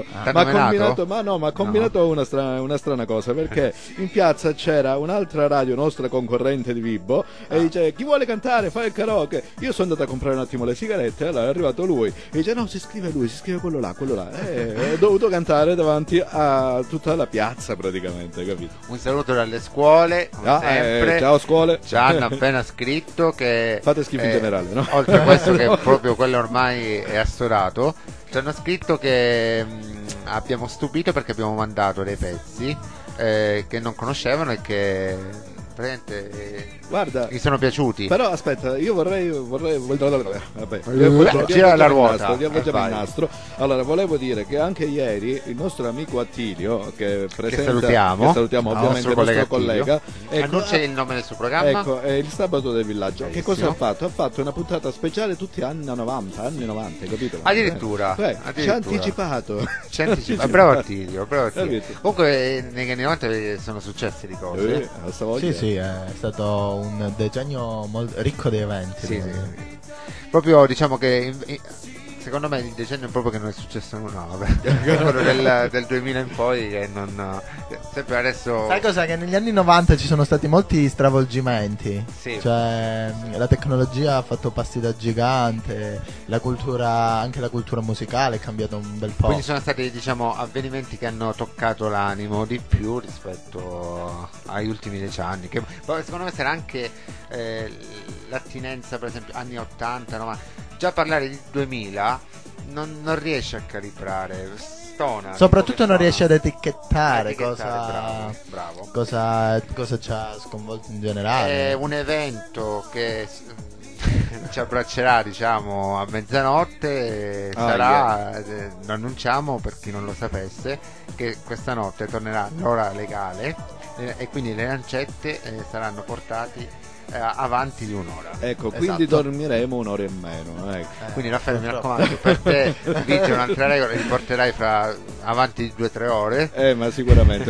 ha combinato una strana cosa, perché in piazza c'era un'altra radio nostra concorrente di Vibo e dice: chi vuole cantare fa il karaoke. Io sono andato a comprare un attimo le sigarette, allora è arrivato lui e dice: no, si scrive quello là. là. Ho dovuto cantare davanti a tutta la piazza praticamente, capito? Un saluto dalle scuole, come sempre. Ciao scuole. Ci hanno appena scritto che fate schifo in generale, no? Oltre a questo che proprio quello ormai è assodato, ci hanno scritto che abbiamo stupito perché abbiamo mandato dei pezzi che non conoscevano e che guarda, mi sono piaciuti. Però aspetta, io vorrei gira la ruota. Il nastro. Allora, volevo dire che anche ieri il nostro amico Attilio, che salutiamo ovviamente, il nostro collega, annuncia il nome del suo programma. Ecco, è il Sabato del Villaggio. Bellissimo. Che cosa ha fatto? Ha fatto una puntata speciale tutti anni 90, capito? Addirittura. Ci ha anticipato. Bravo Attilio. Comunque negli anni 90 sono successe di cose. Sì, è stato un decennio ricco di eventi. Sì. Proprio diciamo che secondo me il decennio è proprio che non è successo nulla. del 2000 in poi che non sempre adesso. Sai cosa? Che negli anni 90 ci sono stati molti stravolgimenti. Sì. Cioè la tecnologia ha fatto passi da gigante, anche la cultura musicale è cambiata un bel po'. Quindi sono stati, diciamo, avvenimenti che hanno toccato l'animo di più rispetto agli ultimi 10 anni. Che secondo me sarà anche l'attinenza, per esempio, anni 80, 90. Già parlare di 2000 non riesce a calibrare, stona. Soprattutto non riesce ad etichettare bravo. Cosa ci ha sconvolto in generale. È un evento che ci abbraccerà, diciamo, a mezzanotte. Sarà, lo annunciamo per chi non lo sapesse, che questa notte tornerà l'ora legale e quindi le lancette saranno portate avanti di un'ora. Ecco, quindi dormiremo un'ora in meno. Quindi Raffaele, mi raccomando, per te vige un'altra regola, li porterai avanti di 2-3 ore. Ma sicuramente.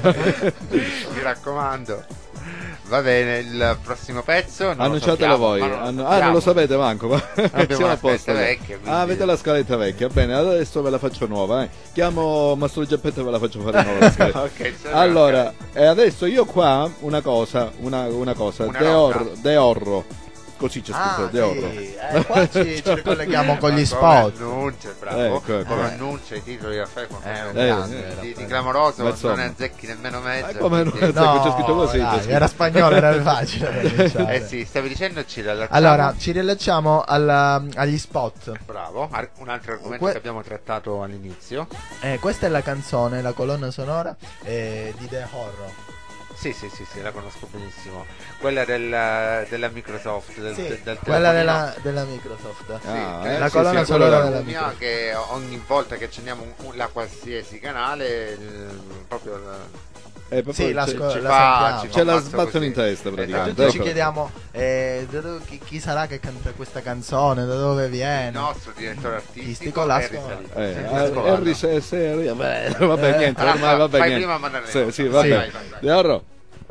Mi raccomando. Va bene, il prossimo pezzo annunciatelo voi. Non lo sapete manco. Abbiamo la scaletta vecchia. Avete la scaletta vecchia. Bene, adesso ve la faccio nuova. Chiamo Mastro Geppetto e ve la faccio fare nuova la scaletta. Okay, allora, adesso io qua una cosa De Orro. Così c'è scritto De Orro. Qua ci ricolleghiamo con gli spot. Annuncia, bravo. Come annuncia i titoli di Raffaele di clamoroso, non ne azzecchi nemmeno mezzo. Come non azzecco, c'è scritto così. Era spagnolo, era facile. Sì, stavi dicendo ci riallacciamo. Allora, ci riallacciamo agli spot. Bravo, un altro argomento che abbiamo trattato all'inizio. Questa è la canzone, la colonna sonora di The Horror. Sì, la conosco benissimo. Quella della Microsoft, quella della Microsoft. La colonna sonora della Microsoft, che ogni volta che accendiamo la qualsiasi canale proprio c'è la sbattono in testa praticamente. Tutti ci chiediamo chi sarà che canta questa canzone, da dove viene. Il nostro direttore artistico Henry Seria. Vabbè, niente, ormai va bene. Fai prima a mandare. Sì, vabbè. Vai.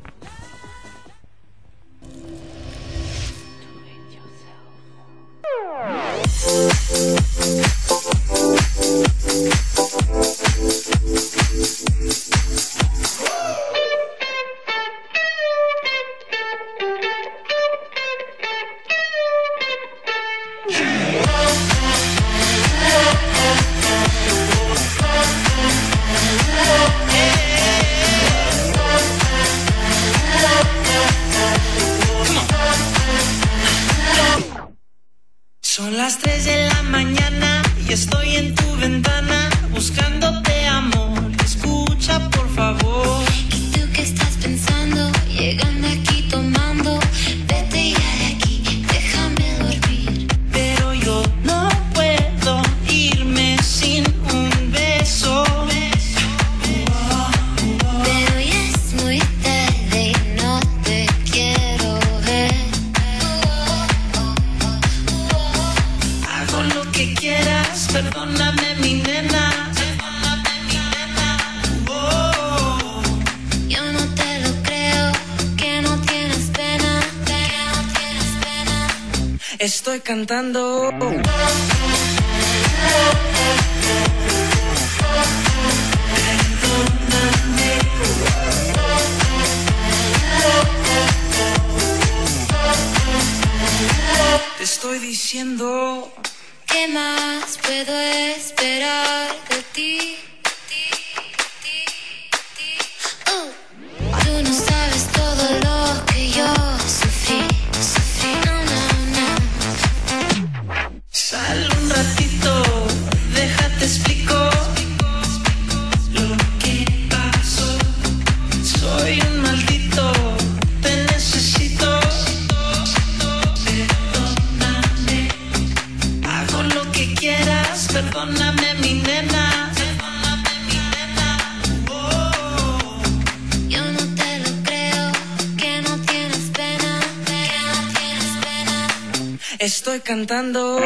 Son las 3 de la mañana y estoy en tu ventana buscándote, amor. Escucha, por favor. ¿Y tú qué estás pensando? Llegando aquí tomando. Vete ya de aquí, déjame dormir. Pero yo no puedo irme sin un beso. Pero ya es muy tarde y no te quiero ver. Hago lo que quieras, perdóname mi nena. Yo no te lo creo, que no tienes pena, Estoy cantando. Te estoy diciendo que ¿Qué más puedo esperar de ti? Tú no sabes todo lo que yo sufrí. Sal un ratito, déjate explico lo que pasó. Soy un maldito, te necesito. Perdóname, hago lo que quieras. Perdóname, mi nena. Perdóname, mi nena. Oh. Yo no te lo creo, que no tienes pena, que no tienes pena. Estoy cantando.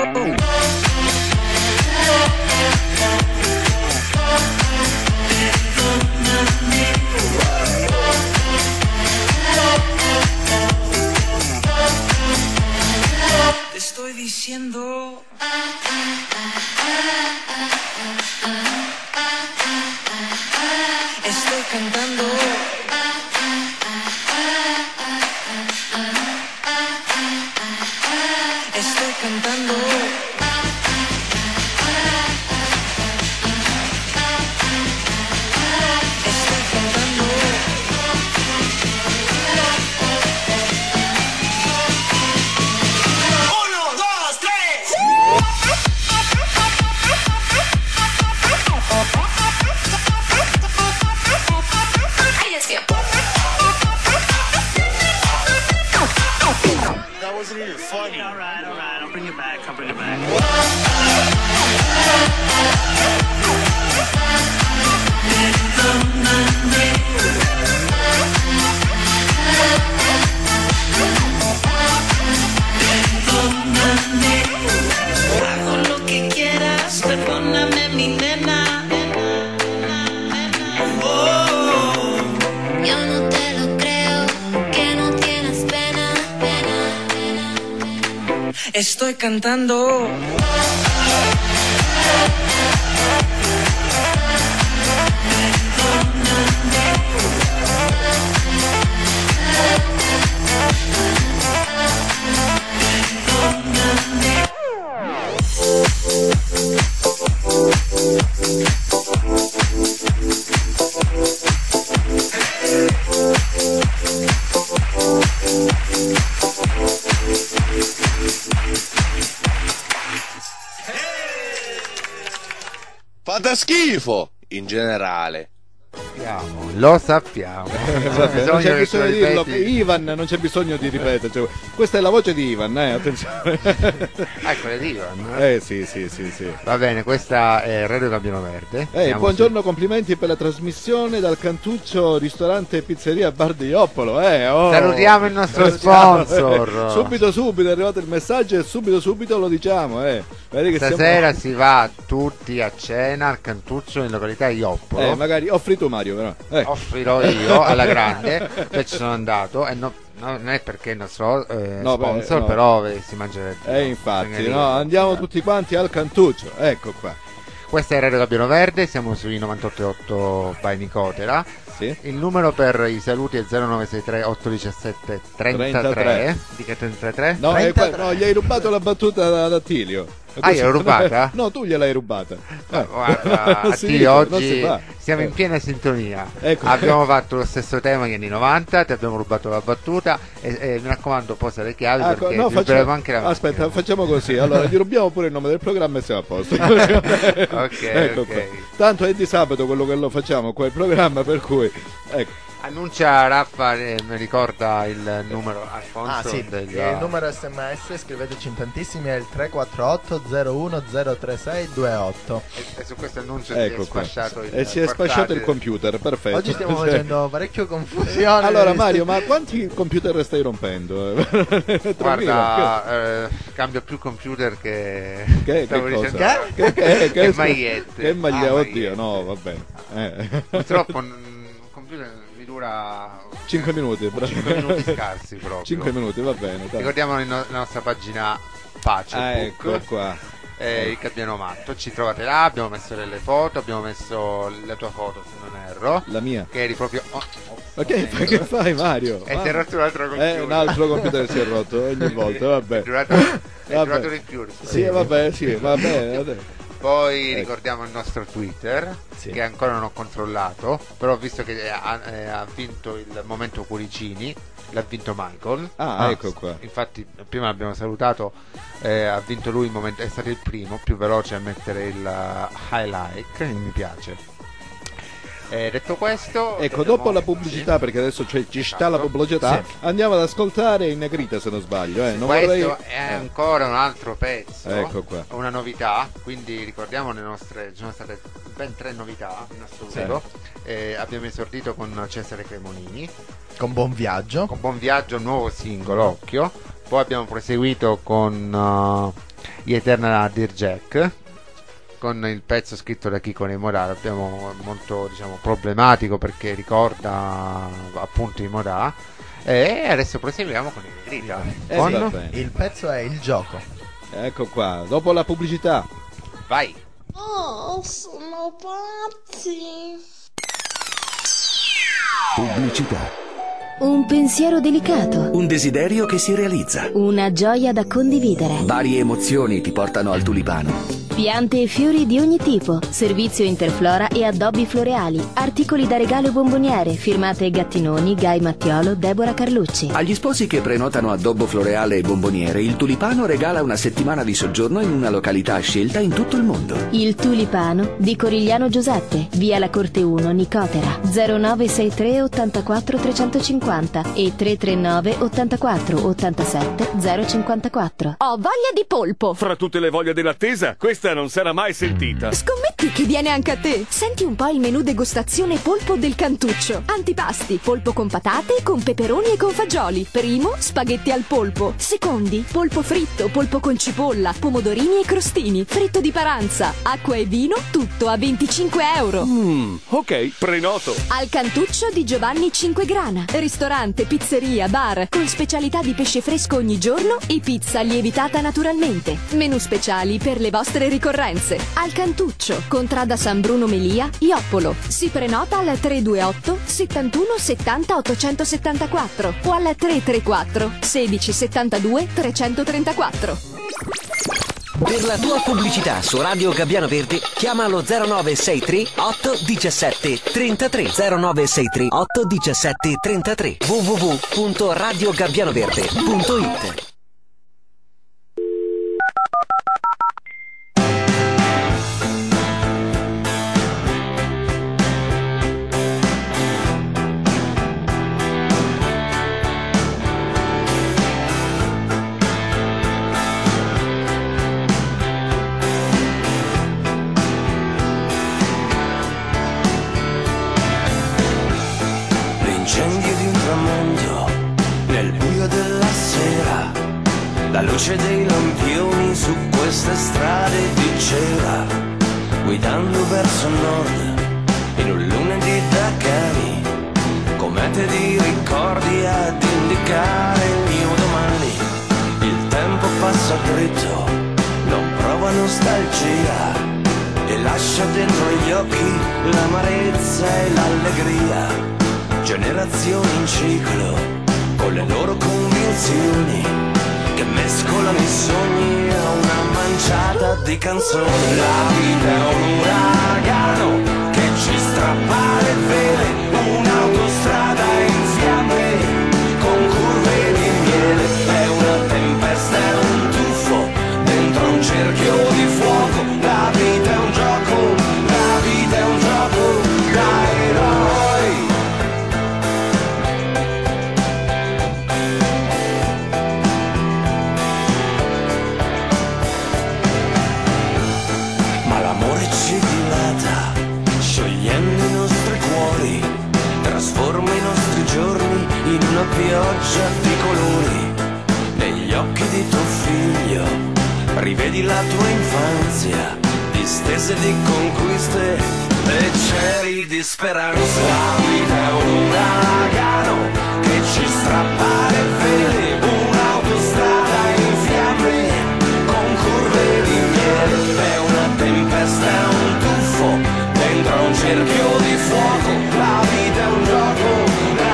Te estoy diciendo. Estoy cantando. Estoy cantando. Estoy cantando. Uno, dos, tres. Ahí es tiempo. That wasn't even funny. All right. I'll bring it back. Hago lo que quieras, perdóname, mi nena. Oh. Yo no te lo creo, que no tienes pena, Estoy cantando. Fate schifo in generale. Lo sappiamo. Non c'è bisogno di dirlo. Ivan non c'è bisogno di ripetere. Cioè, questa è la voce di Ivan, attenzione. Quella di Ivan. Sì. Va bene, questa è Radio Gabbiano Verde. Buongiorno, complimenti per la trasmissione dal Cantuccio ristorante e pizzeria Bar di Ioppolo. Salutiamo il nostro sponsor. Subito è arrivato il messaggio e subito lo diciamo. Vedi che stasera si va tutti a cena al Cantuccio in località Ioppolo. Magari offri tu, Mario, però. Offrirò io alla grande. Ci sono andato e non è perché il nostro sponsor, però si mangerebbe. Infatti, andiamo tutti quanti al Cantuccio. Ecco qua. Questa è Radio Gabbiano Verde, siamo sui 98.8 by Nicotera. Sì. Il numero per i saluti è 0963 817 33. Di che 33? No, gli hai rubato la battuta ad Attilio. Gliel'ho rubata? No, tu gliel'hai rubata. Guarda, Attilio, oggi siamo in piena sintonia. Abbiamo fatto lo stesso tema che anni 90, ti abbiamo rubato la battuta e mi raccomando posa le chiavi perché ti ruberemo anche la macchina. Aspetta, facciamo così. Allora, gli rubiamo pure il nome del programma e siamo a posto. Ok. Tanto è di sabato quello che lo facciamo qua il programma, per cui Annuncia Raffa, mi ricorda il numero, Alfonso? Il numero SMS, scriveteci in tantissimi, è il 348 01 036 28. E su questo annuncio si è sfasciato il computer, perfetto. Oggi stiamo facendo parecchio confusione. Allora Mario, ma quanti computer stai rompendo? Guarda, cambio più computer che magliette. Che magliette, oddio, no, va bene. Purtroppo un computer mi dura 5 minuti, 5 minuti scarsi proprio. 5 minuti, va bene. Ricordiamo la nostra pagina Facebook. Ecco qua. Il Gabbiano Matto, ci trovate là, abbiamo messo delle foto, abbiamo messo la tua foto se non erro. La mia. Che eri proprio Ma che fai, Mario? Si è rotto un altro computer. Un altro computer si è rotto ogni volta, vabbè. È durato di più. Sì, vabbè. Poi ricordiamo il nostro Twitter, che ancora non ho controllato, però ho visto che ha vinto il momento cuoricini, l'ha vinto Michael. Ecco qua. Infatti prima l'abbiamo salutato, ha vinto lui il momento, è stato il primo più veloce a mettere il highlight, mi piace. Detto questo, ecco, dopo la pubblicità, perché adesso ci sta la pubblicità, andiamo ad ascoltare in negrita, se non sbaglio. Non questo è ancora un altro pezzo, ecco qua, una novità, quindi ricordiamo ci sono state ben 3 novità in assoluto. Abbiamo esordito con Cesare Cremonini, con Buon Viaggio, nuovo singolo, occhio. Poi abbiamo proseguito con gli Eternal Dear Jack, con il pezzo scritto da Chico Nei Morà, abbiamo molto problematico perché ricorda appunto i Morà, e adesso proseguiamo con il Negrita. Il pezzo è Il Gioco. Ecco qua, dopo la pubblicità. Vai. Oh, sono pazzi. Pubblicità. Un pensiero delicato. Un desiderio che si realizza. Una gioia da condividere. Varie emozioni ti portano al tulipano. Piante e fiori di ogni tipo. Servizio Interflora e addobbi floreali. Articoli da regalo e bomboniere. Firmate Gattinoni, Gai Mattiolo, Deborah Carlucci. Agli sposi che prenotano addobbo floreale e bomboniere, il Tulipano regala una settimana di soggiorno in una località scelta in tutto il mondo. Il Tulipano di Corigliano Giuseppe, via La Corte 1, Nicotera. 0963 84 350 e 339 84 87 054. Ho voglia di polpo. Fra tutte le voglie dell'attesa, questa non sarà mai sentita. Scommetti che viene anche a te. Senti un po' il menù degustazione polpo del Cantuccio. Antipasti: polpo con patate, con peperoni e con fagioli. Primo, spaghetti al polpo. Secondi, polpo fritto, polpo con cipolla, pomodorini e crostini, fritto di paranza, acqua e vino, tutto a 25 euro. Ok, prenoto. Al Cantuccio di Giovanni Cinquegrana. Ristorante, pizzeria, bar, con specialità di pesce fresco ogni giorno e pizza lievitata naturalmente. Menù speciali per le vostre ricorrenze. Al Cantuccio, contrada San Bruno Melia, Ioppolo. Si prenota al 328 71 70 874 o al 334 16 72 334. Per la tua pubblicità su Radio Gabbiano Verde, chiama allo 0963 817 33 0963 817 33 www.radiogabbianoverde.it. L'incendio di un tramonto nel buio della sera, la luce dei lampioni su queste strade di cera, guidando verso nord in un lunedì da cani, comete di ricordi ad indicare il mio domani. Il tempo passa dritto, non prova nostalgia e lascia dentro gli occhi l'amarezza e l'allegria. Generazioni in ciclo, con le loro convinzioni, che mescolano i sogni a una manciata di canzoni. La vita è un uragano che ci strappa le vele, un'autostrada in fiamme, con curve di miele. È una tempesta, è un tuffo, dentro un cerchio di fuoco. La vita è un gioco, la vita è un gioco da eroi. Sciogliendo i nostri cuori, trasforma i nostri giorni in una pioggia di colori. Negli occhi di tuo figlio rivedi la tua infanzia, distese di conquiste e cieli di speranza. La vita è un uragano che ci strappa le vele, un'autostrada in fiamme con curve di miele. È una tempesta, è un tuffo dentro un cerchio di fuoco. La vita è un gioco.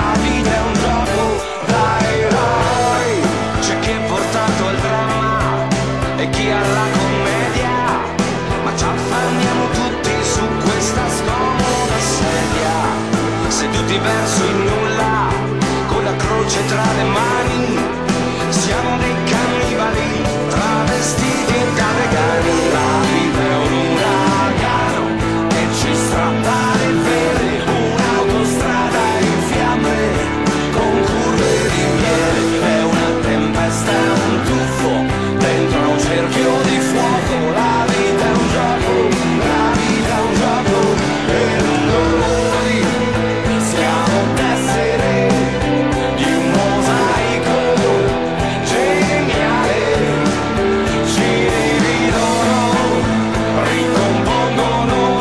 alla commedia, ma ci affanniamo tutti su questa scomoda sedia, seduti verso il nulla, con la croce tra le mani, siamo dei cannibali travestiti da vegani. La vita è un uragano che ci strappa le vele, un'autostrada in fiamme con curve di miele, è una tempesta, è un tuffo dentro a un cerchio di fuoco. La vita è un gioco, la vita è un gioco e noi siamo tessere di un mosaico geniale, ci dividono, ricompongono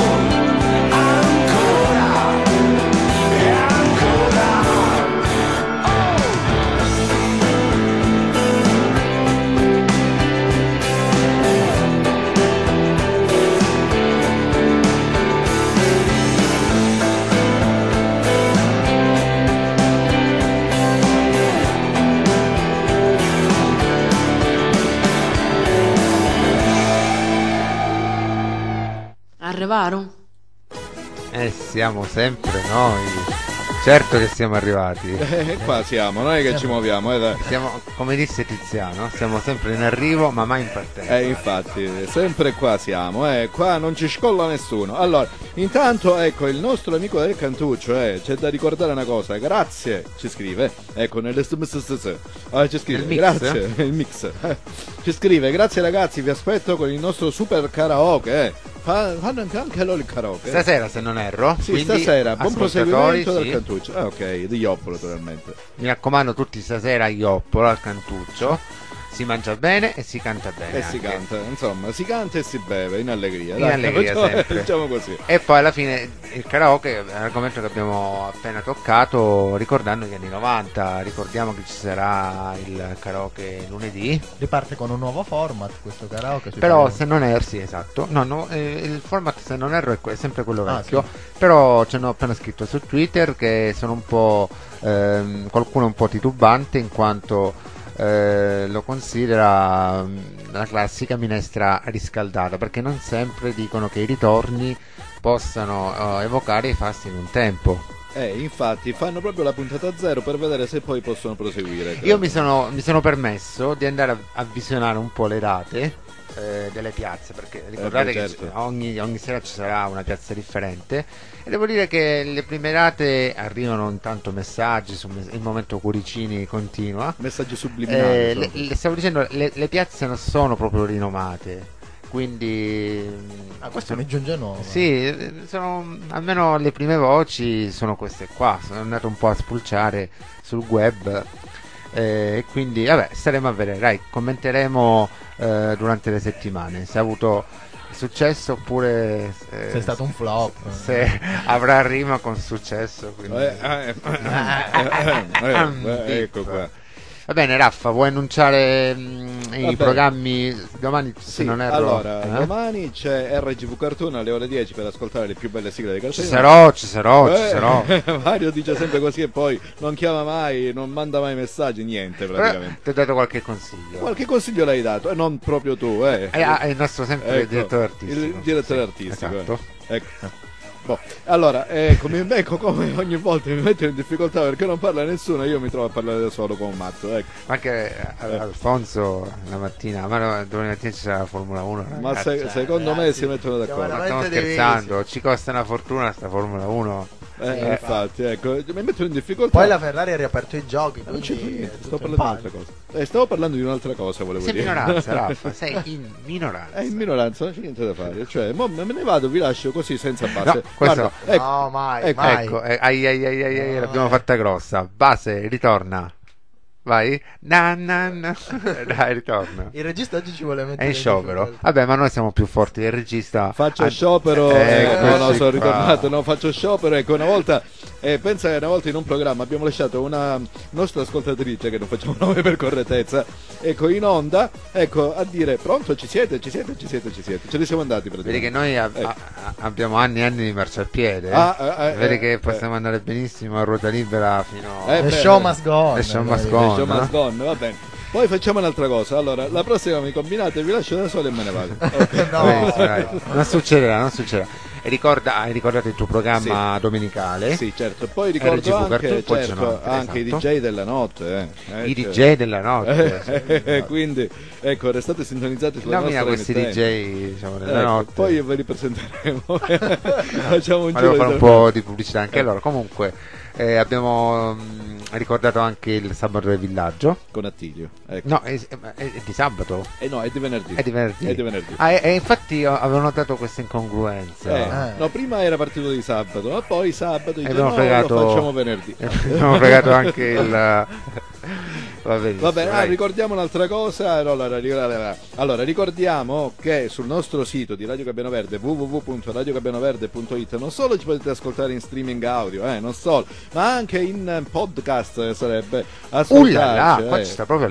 ancora e ancora. Arrivarono? Siamo sempre noi. Certo che siamo arrivati. Qua siamo, non è che ci muoviamo, dai. Siamo, come disse Tiziano, siamo sempre in arrivo ma mai in partenza. Infatti, sempre qua siamo, qua non ci scolla nessuno. Allora, intanto ecco il nostro amico del Cantuccio, c'è da ricordare una cosa, grazie, ci scrive, ecco nell'SMSS, ci scrive, il mix? Grazie, il mix, ci scrive, grazie ragazzi, vi aspetto con il nostro super karaoke, fanno anche loro il karaoke. Stasera se non erro. Sì, stasera, buon proseguimento sì. dal Cantuccio. Ok, di Ioppolo naturalmente. Mi raccomando, tutti stasera a Ioppolo al Cantuccio. Si mangia bene e si canta bene. E anche. si canta, insomma, si canta e si beve in allegria. In allegria sempre. Diciamo così. E poi alla fine il karaoke è un argomento che abbiamo appena toccato, ricordando gli anni 90. Ricordiamo che ci sarà il karaoke lunedì. Riparte con un nuovo format questo karaoke. Però se non erro, sì, esatto. No, il format se non erro è sempre quello vecchio. Sì. Però ci hanno appena scritto su Twitter che sono un po' qualcuno un po' titubante in quanto lo considera la classica minestra riscaldata, perché non sempre dicono che i ritorni possano evocare i fasti in un tempo. Infatti fanno proprio la puntata zero per vedere se poi possono proseguire. Io mi sono permesso di andare a visionare un po' le date delle piazze, perché ricordate certo. che ogni sera ci sarà una piazza differente, e devo dire che le prime date arrivano intanto messaggi il momento Cuoricini continua, messaggi subliminali, stavo dicendo, le piazze non sono proprio rinomate, quindi questo mi giunge nuovo. Sì, sono, almeno le prime voci sono queste qua. Sono andato un po' a spulciare sul web, quindi vabbè, staremo a vedere, dai, commenteremo durante le settimane se ha avuto successo oppure se è stato un flop, se avrà rima con successo, quindi... ecco qua. Va bene, Raffa, vuoi annunciare i programmi domani? Se non erro. Allora, domani c'è RGV Cartoon alle ore 10 per ascoltare le più belle sigle dei cartoni. Ci sarò. Mario dice sempre così e poi non chiama mai, non manda mai messaggi, niente praticamente. Ti ho dato qualche consiglio. Qualche consiglio l'hai dato, e non proprio tu, È il nostro sempre direttore artistico. Il direttore artistico. Esatto. Ecco. Allora, come ogni volta mi metto in difficoltà perché non parla nessuno, io mi trovo a parlare da solo con un matto, ecco. Anche Alfonso la mattina, ma domani mattina ci sarà la Formula 1, ragazzi. Ma secondo me si mettono d'accordo. Ma stiamo scherzando, ci costa una fortuna sta Formula 1. Infatti, ecco, mi metto in difficoltà. Poi la Ferrari ha riaperto i giochi, non c'è niente, stavo parlando di un'altra cosa. Stavo parlando di un'altra cosa, volevo dire. Sei minoranza, Raffa, sei in minoranza. In minoranza, non c'è niente da fare. Cioè, me ne vado, vi lascio così senza base. No, questo... Guarda, no, mai. L'abbiamo fatta grossa. Base, ritorna. Vai. Dai, ritorna. Il regista oggi ci vuole mettere. È in sciopero. Vabbè, ma noi siamo più forti del regista. Faccio sciopero. Sono ritornato. No, faccio sciopero. Ecco, una volta. Pensa che una volta in un programma abbiamo lasciato una nostra ascoltatrice, che non facciamo nome per correttezza, ecco, in onda, ecco, a dire: pronto, ci siete? Ce ne siamo andati praticamente. Vedi che noi abbiamo anni e anni di marciapiede. Vedi che possiamo andare benissimo a ruota libera fino The show must go on. The show must go on, va bene. Poi facciamo un'altra cosa. Allora, la prossima mi combinate, vi lascio da solo e me ne vado. Okay. No. Non succederà. E hai ricordato il tuo programma domenicale? Sì, certo. Poi ricordo anche i DJ della notte. I DJ della notte. Quindi, ecco, restate sintonizzati sulla nostra questi DJ, diciamo, della notte. Poi ve li presenteremo. Facciamo un giro. Fare un po' di pubblicità anche allora. Comunque, abbiamo ricordato anche il sabato del villaggio con Attilio. Ecco. No, è di sabato? No, è di venerdì. È di venerdì. E infatti avevo notato queste incongruenze. No, prima era partito di sabato, ma poi sabato lo facciamo venerdì. Abbiamo fregato anche il Vabbè, ricordiamo un'altra cosa. Allora, ricordiamo che sul nostro sito di Radio Gabbiano Verde, www.radiogabbianoverde.it, non solo ci potete ascoltare in streaming audio, non solo, ma anche in podcast sarebbe ascoltarci. Qua ci sta proprio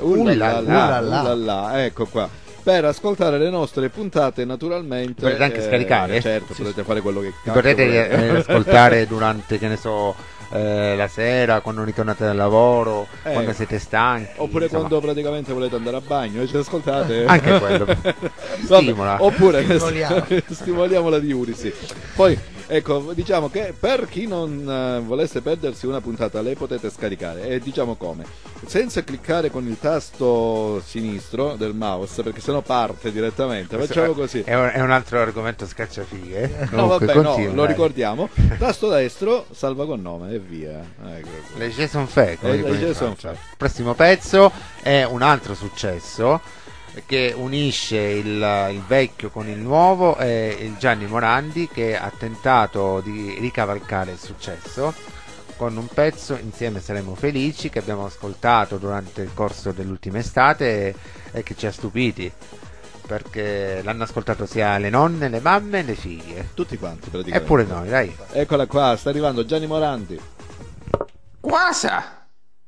ecco qua. Per ascoltare le nostre puntate, naturalmente potete anche scaricare. Certo, potete fare quello che potete ascoltare durante, che ne so, la sera, quando ritornate dal lavoro, quando siete stanchi, oppure quando praticamente volete andare a bagno e ci ascoltate. Anche quello stimola. Oppure stimoliamo la diurisi. Poi ecco, diciamo che per chi non volesse perdersi una puntata, lei potete scaricare, e diciamo come? Senza cliccare con il tasto sinistro del mouse, perché sennò parte direttamente. Facciamo così. È un altro argomento scacciafighe. No, vabbè, lo ricordiamo. Tasto destro, salva con nome e via. Le Jason Fe. Prossimo pezzo è un altro successo che unisce il vecchio con il nuovo, è il Gianni Morandi, che ha tentato di ricavalcare il successo con un pezzo, Insieme saremo felici, che abbiamo ascoltato durante il corso dell'ultima estate e che ci ha stupiti, perché l'hanno ascoltato sia le nonne, le mamme e le figlie, tutti quanti praticamente, e pure noi, dai. Eccola qua, sta arrivando Gianni Morandi. Guasa!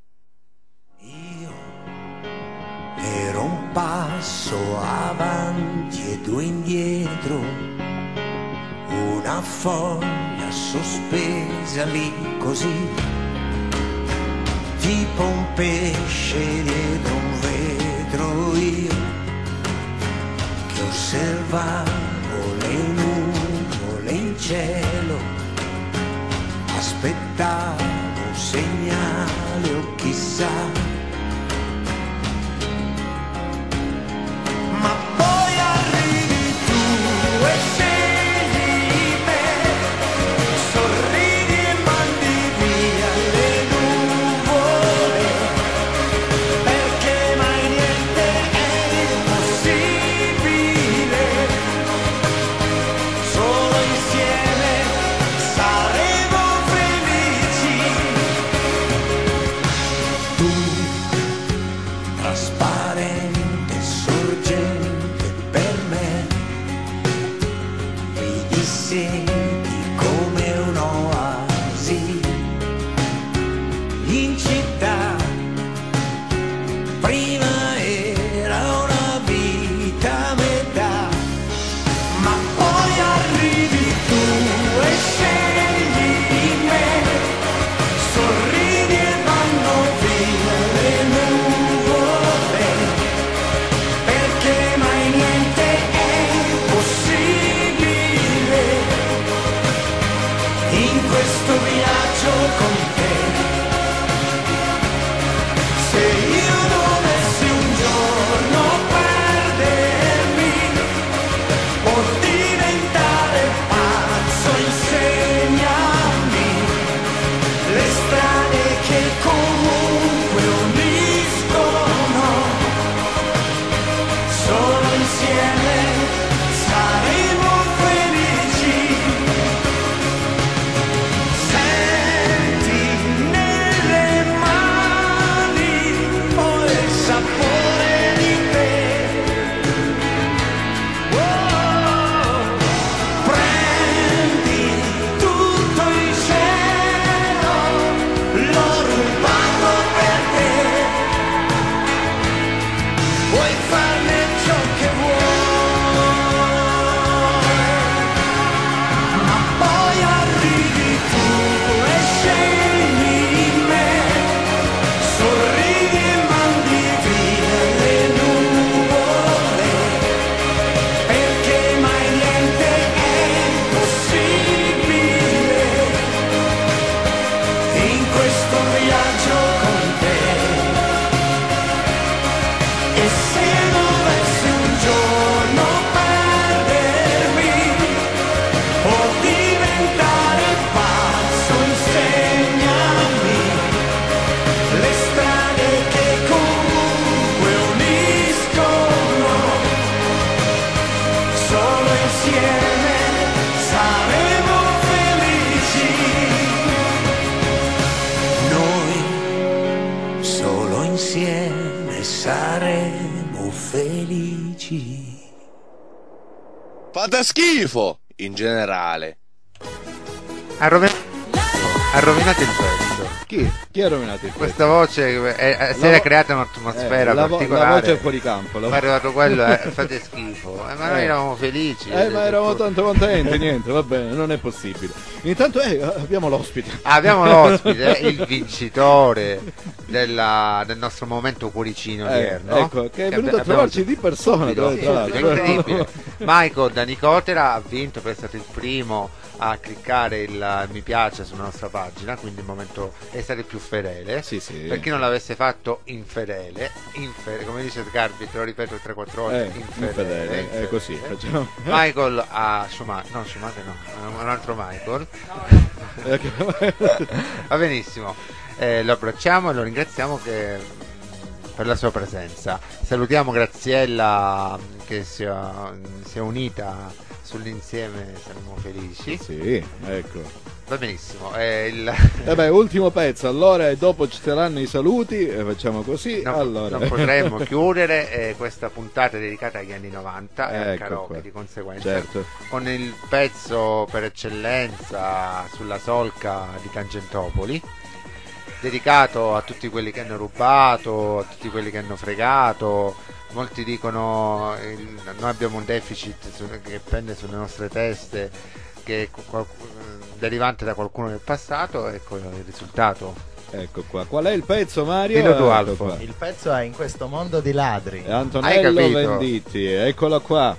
Ero un passo avanti e due indietro, una foglia sospesa lì così, tipo un pesce dietro un vetro, io che osservavo le nuvole in cielo, aspettavo un segnale o chissà. Ma poi arrivi tu e scegli me, sorridi e mandi via le nuvole, perché mai niente è impossibile, solo insieme saremo felici. Tu, trasparente, per me, mi dissenti come un'oasi in città. Prima era una vita a metà, ma poi arrivi tu e scegli me, sorridi e vanno via le nuvole, perché mai niente è possibile, felici. Fate schifo, in generale. Ha rovinato il pezzo. Chi ha rovinato il pezzo? Questa voce si era creata un'atmosfera particolare. La voce è fuori campo. Ma è arrivato quello, fate schifo. Ma noi eravamo felici. Ma eravamo tanto contenti, niente, va bene, non è possibile. Intanto abbiamo l'ospite. Abbiamo l'ospite, il vincitore del nostro momento cuoricino odierno. Ecco, che è venuto a trovarci di persona. Incredibile. Michael da Nicotera ha vinto per essere stato il primo a cliccare il mi piace sulla nostra pagina, quindi il momento è stato il più fedele. Sì. Per chi non l'avesse fatto, infedele, come dice Sgarbi, te lo ripeto 3-4 volte, infedele. È così facciamo. Michael a Schumacher, un altro Michael. Va benissimo, lo abbracciamo e lo ringraziamo per la sua presenza. Salutiamo Graziella che si è unita sull'insieme, saremo felici. Sì, ecco. Va benissimo. Ultimo pezzo, allora, e dopo ci saranno i saluti e facciamo così. Non potremmo chiudere questa puntata dedicata agli anni 90 e al karaoke di conseguenza, certo, con il pezzo per eccellenza Sulla solca di Tangentopoli, dedicato a tutti quelli che hanno rubato, a tutti quelli che hanno fregato. Molti dicono noi abbiamo un deficit che pende sulle nostre teste, che è derivante da qualcuno del passato. Ecco il risultato. Ecco qua. Qual è il pezzo, Mario? Il pezzo è In questo mondo di ladri. Antonello Venditti, eccolo qua.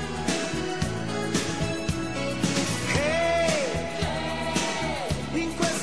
In questo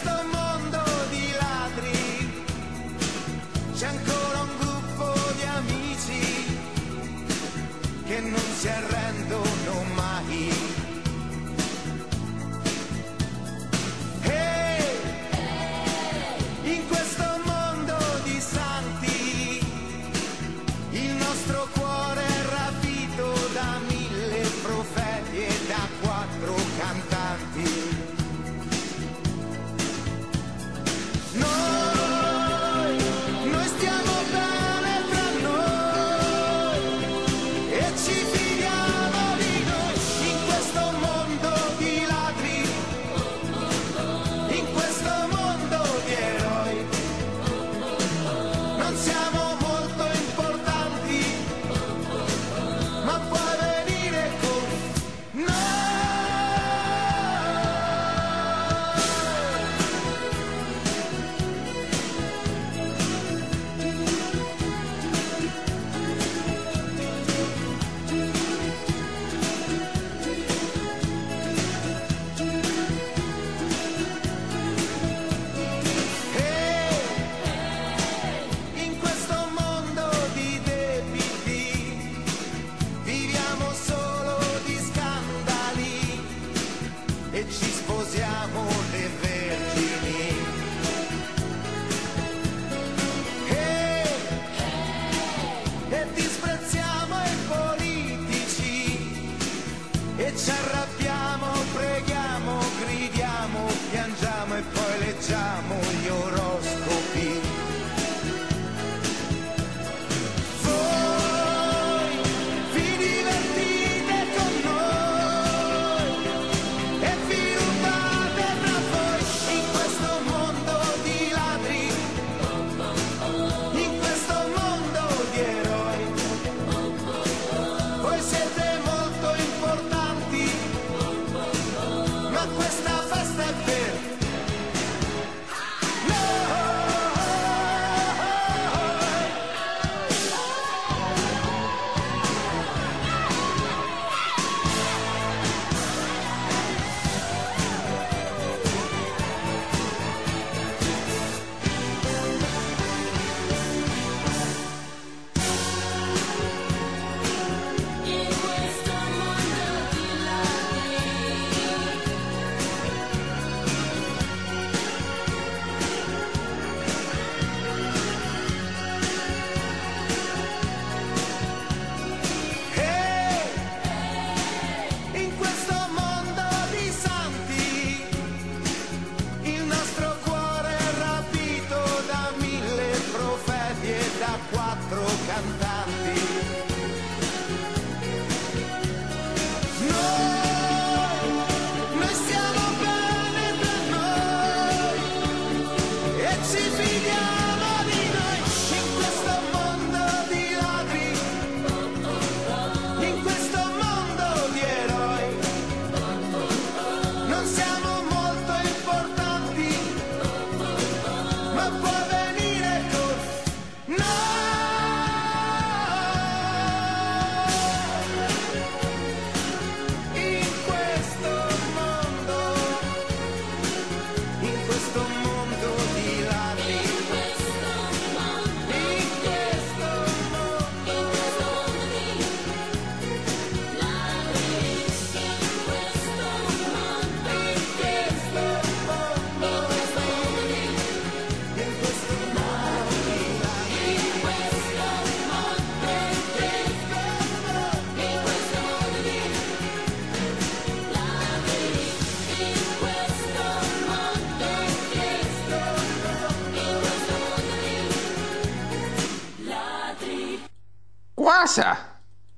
Cosa?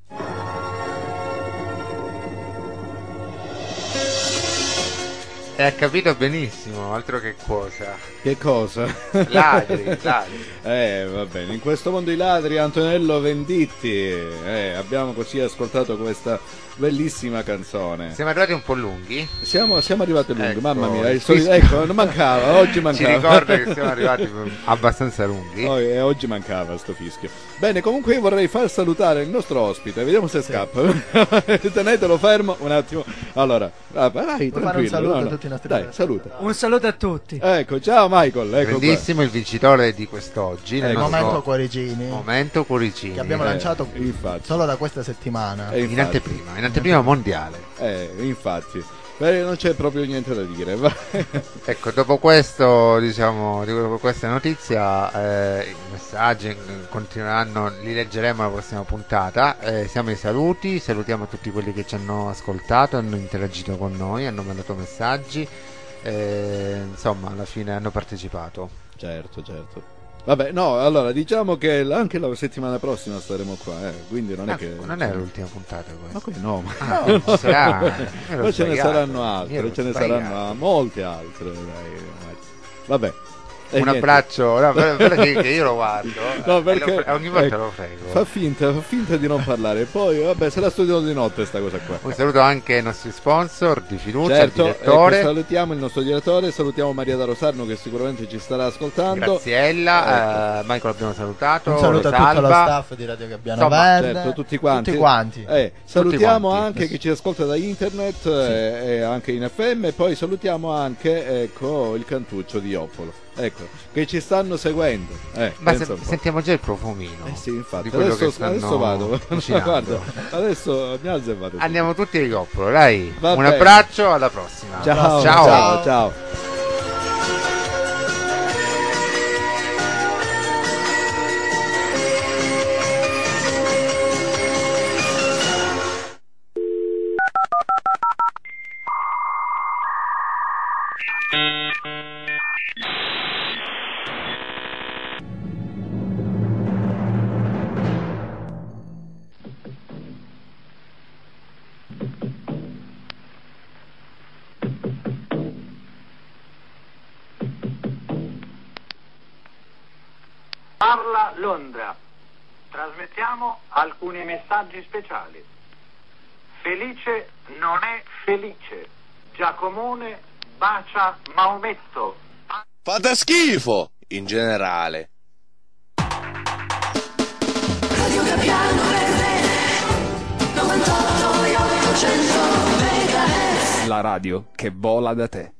Ha capito benissimo, altro che cosa. Che cosa? Ladri. Va bene, in questo mondo i ladri, Antonello Venditti. Abbiamo così ascoltato questa bellissima canzone. Siamo arrivati un po' lunghi? Siamo arrivati lunghi, ecco, mamma mia. Ecco, non mancava, oggi mancava. Ci ricorda che siamo arrivati abbastanza lunghi. Oggi mancava sto fischio. Bene, comunque io vorrei far salutare il nostro ospite, vediamo se scappa. Tenetelo fermo un attimo. Allora, vai, tranquillo. Un saluto a tutti i nostri Dai, saluta. Un saluto a tutti. Ecco, ciao Michael. Ecco grandissimo il vincitore di quest'oggi. Il momento Cuoricini. Momento Cuoricini. Che abbiamo lanciato solo da questa settimana. In anteprima mondiale. Infatti. Non c'è proprio niente da dire. Ecco, dopo questo, dopo questa notizia, i messaggi continueranno, li leggeremo alla prossima puntata. Siamo ai saluti, salutiamo tutti quelli che ci hanno ascoltato, hanno interagito con noi, hanno mandato messaggi, insomma, alla fine hanno partecipato. Certo. Vabbè, no, allora diciamo che anche la settimana prossima staremo qua, quindi non è che... Non è l'ultima puntata questa. Ma qui no, ma ce ne saranno altre, ce ne saranno molte altre. Dai. Vabbè. Un abbraccio, no, che io lo guardo, no, perché ogni volta lo frego. Fa finta di non parlare, poi vabbè, se la studiano di notte sta cosa qua. Un saluto anche ai nostri sponsor di fiducia, certo, il direttore. Salutiamo il nostro direttore, salutiamo Maria da Rosarno che sicuramente ci starà ascoltando. Graziella, Michael abbiamo salutato. Un saluto a tutto lo staff di Radio Gabbiano Verde. Certo, tutti quanti. Salutiamo anche chi ci ascolta da internet e anche in FM, e poi salutiamo anche il cantuccio di Joppolo. Ecco, che ci stanno seguendo. Ma sentiamo già il profumino. Sì, infatti. Adesso vado. Guarda, adesso mi alzo e vado. Andiamo tutti a Joppolo, dai. Un abbraccio, alla prossima. Ciao. Parla Londra. Trasmettiamo alcuni messaggi speciali. Felice non è felice. Giacomone bacia Maometto. Fate schifo in generale. Radio Gabbiano Verde 98,8 MHz. La radio che vola da te.